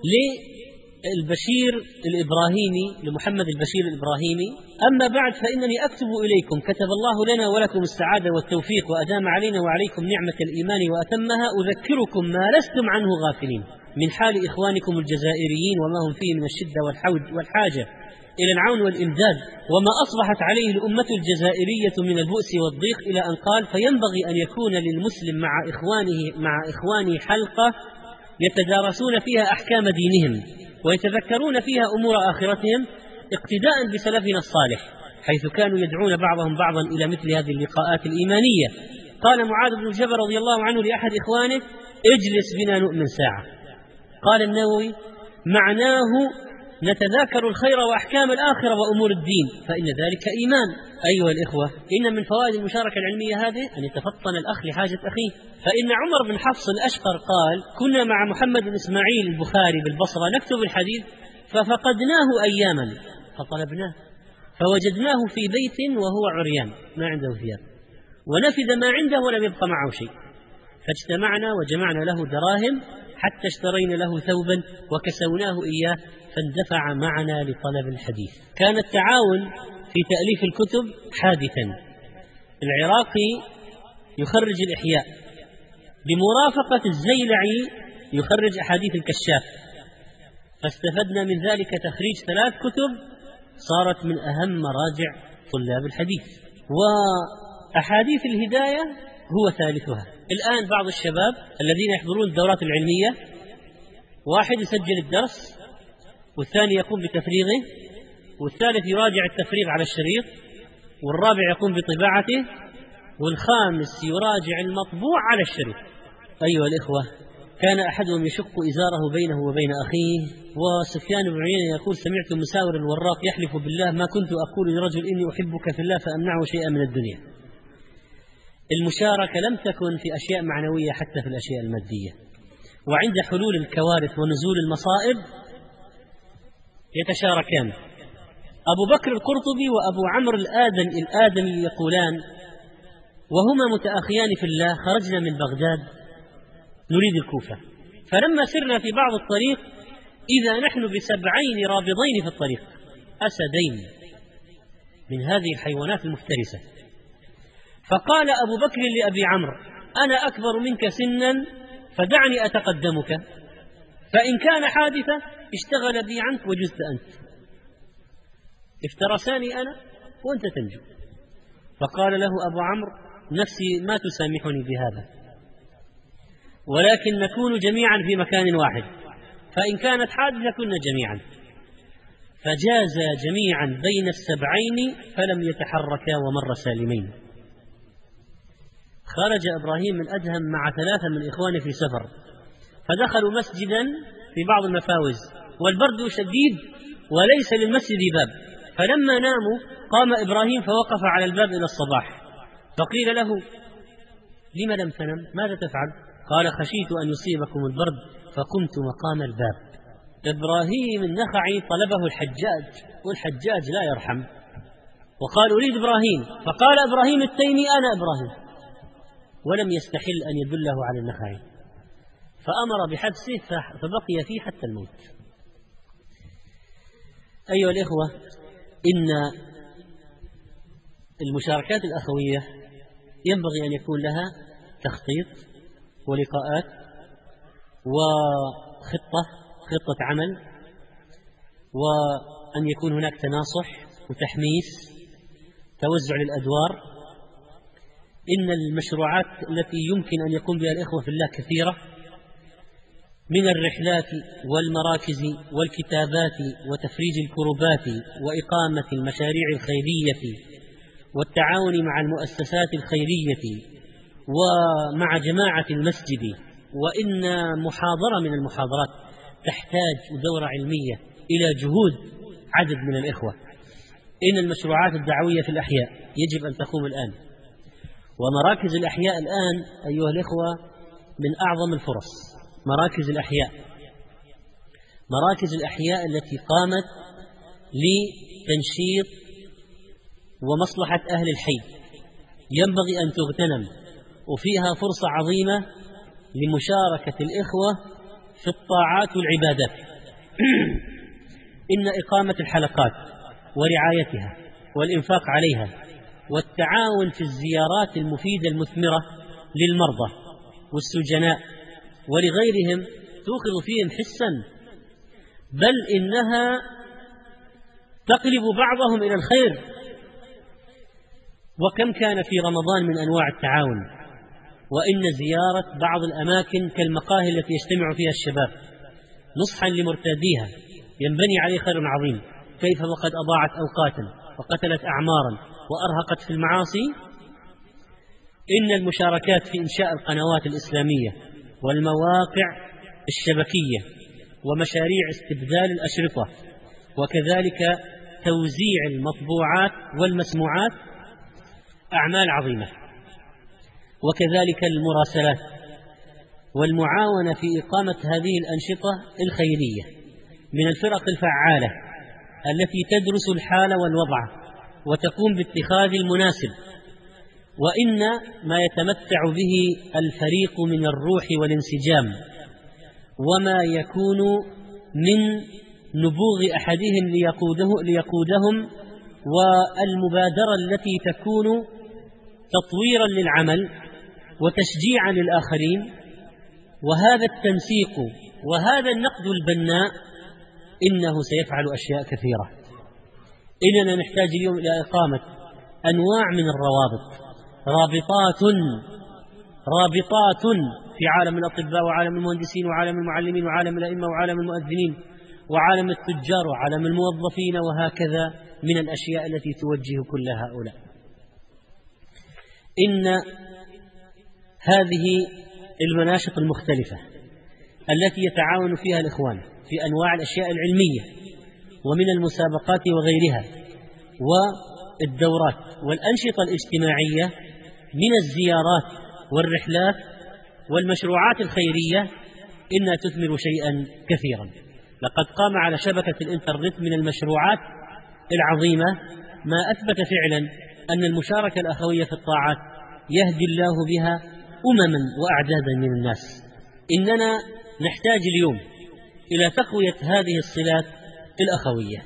للبشير الإبراهيمي، لمحمد البشير الإبراهيمي: أما بعد فإنني أكتب إليكم، كتب الله لنا ولكم السعادة والتوفيق، وأدام علينا وعليكم نعمة الإيمان وأتمها، أذكركم ما لستم عنه غافلين، من حال إخوانكم الجزائريين وما هم فيه من الشدة والحاجة إلى العون والإمداد، وما أصبحت عليه الأمة الجزائرية من البؤس والضيق، إلى أن قال: فينبغي أن يكون للمسلم مع إخوانه حلقة يتدارسون فيها أحكام دينهم ويتذكرون فيها أمور آخرتهم، اقتداء بسلفنا الصالح، حيث كانوا يدعون بعضهم بعضا إلى مثل هذه اللقاءات الإيمانية. قال معاذ بن جبل رضي الله عنه لأحد إخوانه: اجلس بنا نؤمن ساعة. قال النووي: معناه نتذاكر الخير وأحكام الآخرة وأمور الدين، فإن ذلك إيمان. أيها الإخوة، إن من فوائد المشاركة العلمية هذه أن يتفطن الأخ لحاجة أخيه، فإن عمر بن حفص الأشقر قال: كنا مع محمد بن إسماعيل البخاري بالبصرة نكتب الحديث ففقدناه أياما فطلبناه فوجدناه في بيت وهو عريان ما عنده ثياب، ونفد ما عنده ولم يبق معه شيء، فاجتمعنا وجمعنا له دراهم حتى اشترينا له ثوبا وكسوناه إياه، فاندفع معنا لطلب الحديث. كان التعاون في تأليف الكتب حادثا. العراقي يخرج الإحياء بمرافقة الزيلعي يخرج أحاديث الكشاف، فاستفدنا من ذلك تخريج 3 كتب صارت من أهم مراجع طلاب الحديث. وأحاديث الهداية هو ثالثها. الآن بعض الشباب الذين يحضرون الدورات العلمية، واحد يسجل الدرس، والثاني يقوم بتفريغه، والثالث يراجع التفريغ على الشريط، والرابع يقوم بطباعته، والخامس يراجع المطبوع على الشريط. أيها الإخوة، كان أحدهم يشق إزاره بينه وبين أخيه، وسفيان بن عيينة يقول: سمعت مساور الوراق يحلف بالله ما كنت أقول لرجل إني أحبك في الله فأمنعه شيئا من الدنيا. المشاركة لم تكن في أشياء معنوية، حتى في الأشياء المادية. وعند حلول الكوارث ونزول المصائب يتشاركان. أبو بكر القرطبي وأبو عمرو الآدمي يقولان وهما متأخيان في الله: خرجنا من بغداد نريد الكوفة، فلما سرنا في بعض الطريق إذا نحن ب7 رابضين في الطريق، أسدين من هذه الحيوانات المفترسة. فقال أبو بكر لأبي عمرو: أنا أكبر منك سنا فدعني أتقدمك، فإن كان حادثة اشتغل بي عنك وجزت أنت، افترساني أنا وأنت تنجو. فقال له أبو عمرو: نفسي ما تسامحني بهذا، ولكن نكون جميعا في مكان واحد، فإن كانت حادثة كنا جميعا. فجازا جميعا بين ال7 فلم يتحركا ومر سالمين. خرج إبراهيم من أدهم مع 3 من إخوانه في سفر، فدخلوا مسجدا في بعض المفاوز والبرد شديد وليس للمسجد باب، فلما ناموا قام إبراهيم فوقف على الباب إلى الصباح، فقيل له: لم لم تنم؟ ماذا تفعل؟ قال: خشيت أن يصيبكم البرد فقمت مقام الباب. إبراهيم النخعي طلبه الحجاج، والحجاج لا يرحم، وقال: أريد إبراهيم، فقال إبراهيم التيمي: أنا إبراهيم، ولم يستحل أن يدله على النخعي، فأمر بحبسه فبقي فيه حتى الموت. أيها الإخوة، إن المشاركات الأخوية ينبغي أن يكون لها تخطيط ولقاءات وخطة عمل، وأن يكون هناك تناصح وتحميس، توزع للأدوار. إن المشروعات التي يمكن أن يقوم بها الإخوة في الله كثيرة، من الرحلات والمراكز والكتابات وتفريج الكربات وإقامة المشاريع الخيرية والتعاون مع المؤسسات الخيرية ومع جماعة المسجد. وإن محاضرة من المحاضرات تحتاج دورة علمية إلى جهود عدد من الإخوة. إن المشروعات الدعوية في الأحياء يجب أن تقوم الآن، ومراكز الأحياء الآن أيها الإخوة من أعظم الفرص. مراكز الأحياء التي قامت لتنشيط ومصلحة أهل الحي ينبغي أن تغتنم، وفيها فرصة عظيمة لمشاركة الإخوة في الطاعات والعبادات. إن إقامة الحلقات ورعايتها والإنفاق عليها والتعاون في الزيارات المفيدة المثمرة للمرضى والسجناء ولغيرهم توقظ فيهم حسا، بل إنها تقلب بعضهم إلى الخير. وكم كان في رمضان من أنواع التعاون، وإن زيارة بعض الأماكن كالمقاهي التي يجتمع فيها الشباب نصحا لمرتاديها ينبني عليه خير عظيم، كيف وقد أضاعت أوقاتا وقتلت أعمارا وأرهقت في المعاصي. إن المشاركات في إنشاء القنوات الإسلامية والمواقع الشبكية ومشاريع استبدال الأشرطة وكذلك توزيع المطبوعات والمسموعات أعمال عظيمة، وكذلك المراسلات والمعاونة في إقامة هذه الأنشطة الخيرية من الفرق الفعالة التي تدرس الحال والوضع وتقوم باتخاذ المناسب، وإن ما يتمتع به الفريق من الروح والانسجام وما يكون من نبوغ أحدهم ليقودهم والمبادرة التي تكون تطويرا للعمل وتشجيعا للآخرين، وهذا التنسيق وهذا النقد البناء إنه سيفعل أشياء كثيرة. إننا نحتاج اليوم إلى إقامة أنواع من الروابط، رابطات في عالم الأطباء وعالم المهندسين وعالم المعلمين وعالم الأئمة وعالم المؤذنين وعالم التجار وعالم الموظفين، وهكذا من الأشياء التي توجه كل هؤلاء. إن هذه المناشط المختلفة التي يتعاون فيها الإخوان في أنواع الأشياء العلمية ومن المسابقات وغيرها والدورات والأنشطة الاجتماعية من الزيارات والرحلات والمشروعات الخيرية إنها تثمر شيئا كثيرا. لقد قام على شبكة الإنترنت من المشروعات العظيمة ما أثبت فعلا أن المشاركة الأخوية في الطاعات يهدي الله بها أمما وأعدادا من الناس. إننا نحتاج اليوم إلى تقوية هذه الصلات الأخوية،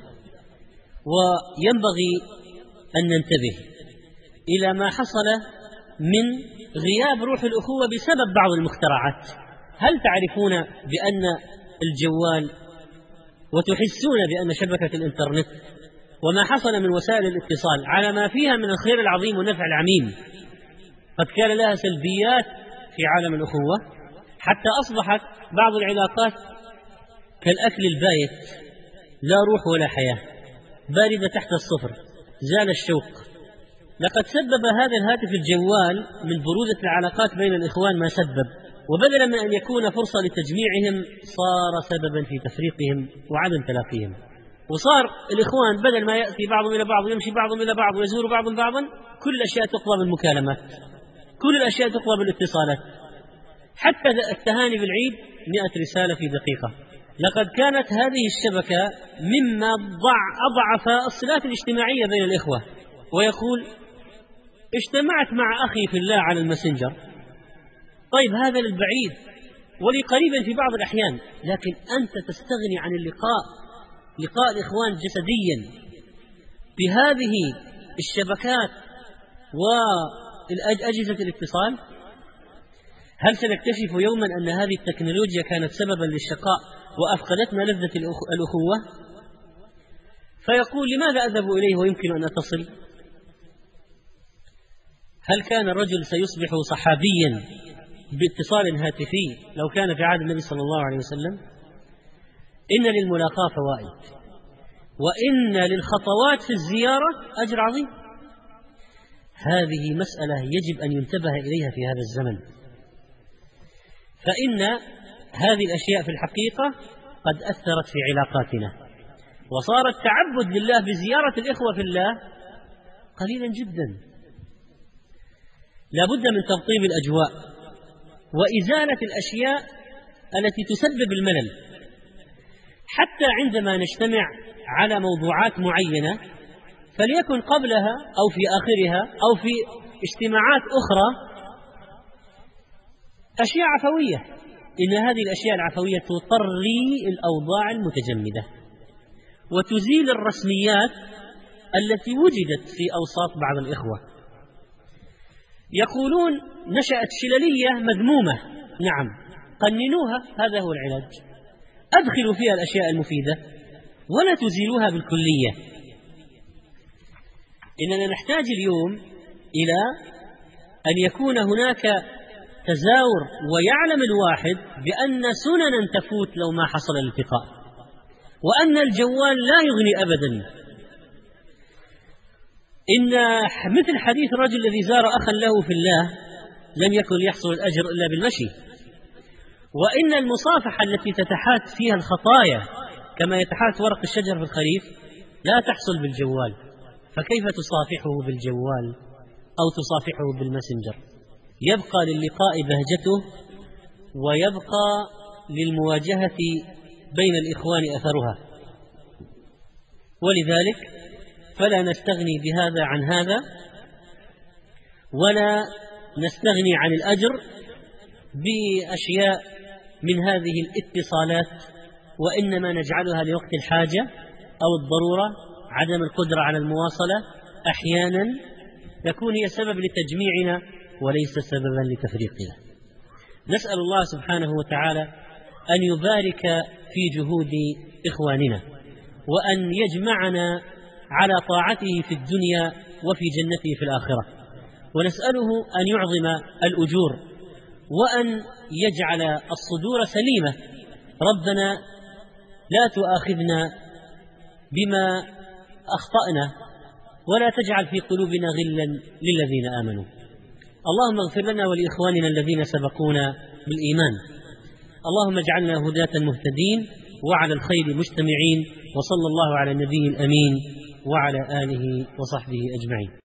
وينبغي أن ننتبه إلى ما حصل من غياب روح الأخوة بسبب بعض المخترعات. هل تعرفون بأن الجوال وتحسون بأن شبكة الإنترنت وما حصل من وسائل الاتصال على ما فيها من الخير العظيم والنفع العميم قد كان لها سلبيات في عالم الأخوة، حتى أصبحت بعض العلاقات كالأكل البايت، لا روح ولا حياة، باردة تحت الصفر، زال الشوق. لقد سبب هذا الهاتف الجوال من برودة العلاقات بين الإخوان ما سبب، وبدلا من أن يكون فرصة لتجميعهم صار سببا في تفريقهم وعدم تلاقيهم. وصار الإخوان بدل ما يأتي بعضهم إلى بعض ويمشي بعضهم إلى بعض ويزور بعضهم بعضا، كل الأشياء تقضى بالمكالمات، كل الأشياء تقضى بالاتصالات، حتى التهاني بالعيد 100 رسالة في دقيقة. لقد كانت هذه الشبكة مما أضعف الصلات الاجتماعية بين الإخوة. ويقول اجتمعت مع أخي في الله على الماسنجر، طيب هذا للبعيد ولقريب في بعض الأحيان، لكن أنت تستغني عن لقاء الإخوان جسديا بهذه الشبكات والأجهزة الاتصال. هل سنكتشف يوما أن هذه التكنولوجيا كانت سببا للشقاء وأفقدتنا لذة الأخوة؟ فيقول لماذا أذهب إليه ويمكن أن أتصل؟ هل كان الرجل سيصبح صحابيا باتصال هاتفي لو كان في عهد النبي صلى الله عليه وسلم؟ إن للملاقاة فوائد، وإن للخطوات في الزيارة أجر عظيم. هذه مسألة يجب أن ينتبه إليها في هذا الزمن، فإن هذه الأشياء في الحقيقة قد أثرت في علاقاتنا، وصار التعبد لله بزيارة الإخوة في الله قليلا جدا. لا بد من ترطيب الأجواء وإزالة الأشياء التي تسبب الملل، حتى عندما نجتمع على موضوعات معينة فليكن قبلها أو في آخرها أو في اجتماعات أخرى أشياء عفوية. إن هذه الأشياء العفوية تطري الأوضاع المتجمدة وتزيل الرسميات التي وجدت في أوساط بعض الإخوة. يقولون نشأت شللية مذمومة، نعم، قننوها، هذا هو العلاج. أدخلوا فيها الأشياء المفيدة ولا تزيلوها بالكلية. إننا نحتاج اليوم إلى أن يكون هناك تزاور، ويعلم الواحد بأن سننا تفوت لو ما حصل الالتقاء، وأن الجوال لا يغني أبدا. إن مثل حديث الرجل الذي زار أخا له في الله لم يكن يحصل الأجر إلا بالمشي، وإن المصافحة التي تتحات فيها الخطايا كما يتحات ورق الشجر في الخريف لا تحصل بالجوال، فكيف تصافحه بالجوال أو تصافحه بالماسنجر؟ يبقى للقاء بهجته، ويبقى للمواجهة بين الإخوان أثرها. ولذلك فلا نستغني بهذا عن هذا، ولا نستغني عن الأجر بأشياء من هذه الاتصالات، وإنما نجعلها لوقت الحاجة أو الضرورة. عدم القدرة على المواصلة أحيانا تكون هي سبب لتجميعنا وليس سببا لتفريقنا. نسأل الله سبحانه وتعالى أن يبارك في جهود إخواننا، وأن يجمعنا على طاعته في الدنيا وفي جنته في الآخرة، ونسأله أن يعظم الأجور وأن يجعل الصدور سليمة. ربنا لا تؤاخذنا بما أخطأنا، ولا تجعل في قلوبنا غلا للذين آمنوا. اللهم اغفر لنا ولإخواننا الذين سبقونا بالإيمان. اللهم اجعلنا هداة مهتدين وعلى الخير مجتمعين، وصلى الله على النبي الأمين وعلى آله وصحبه أجمعين.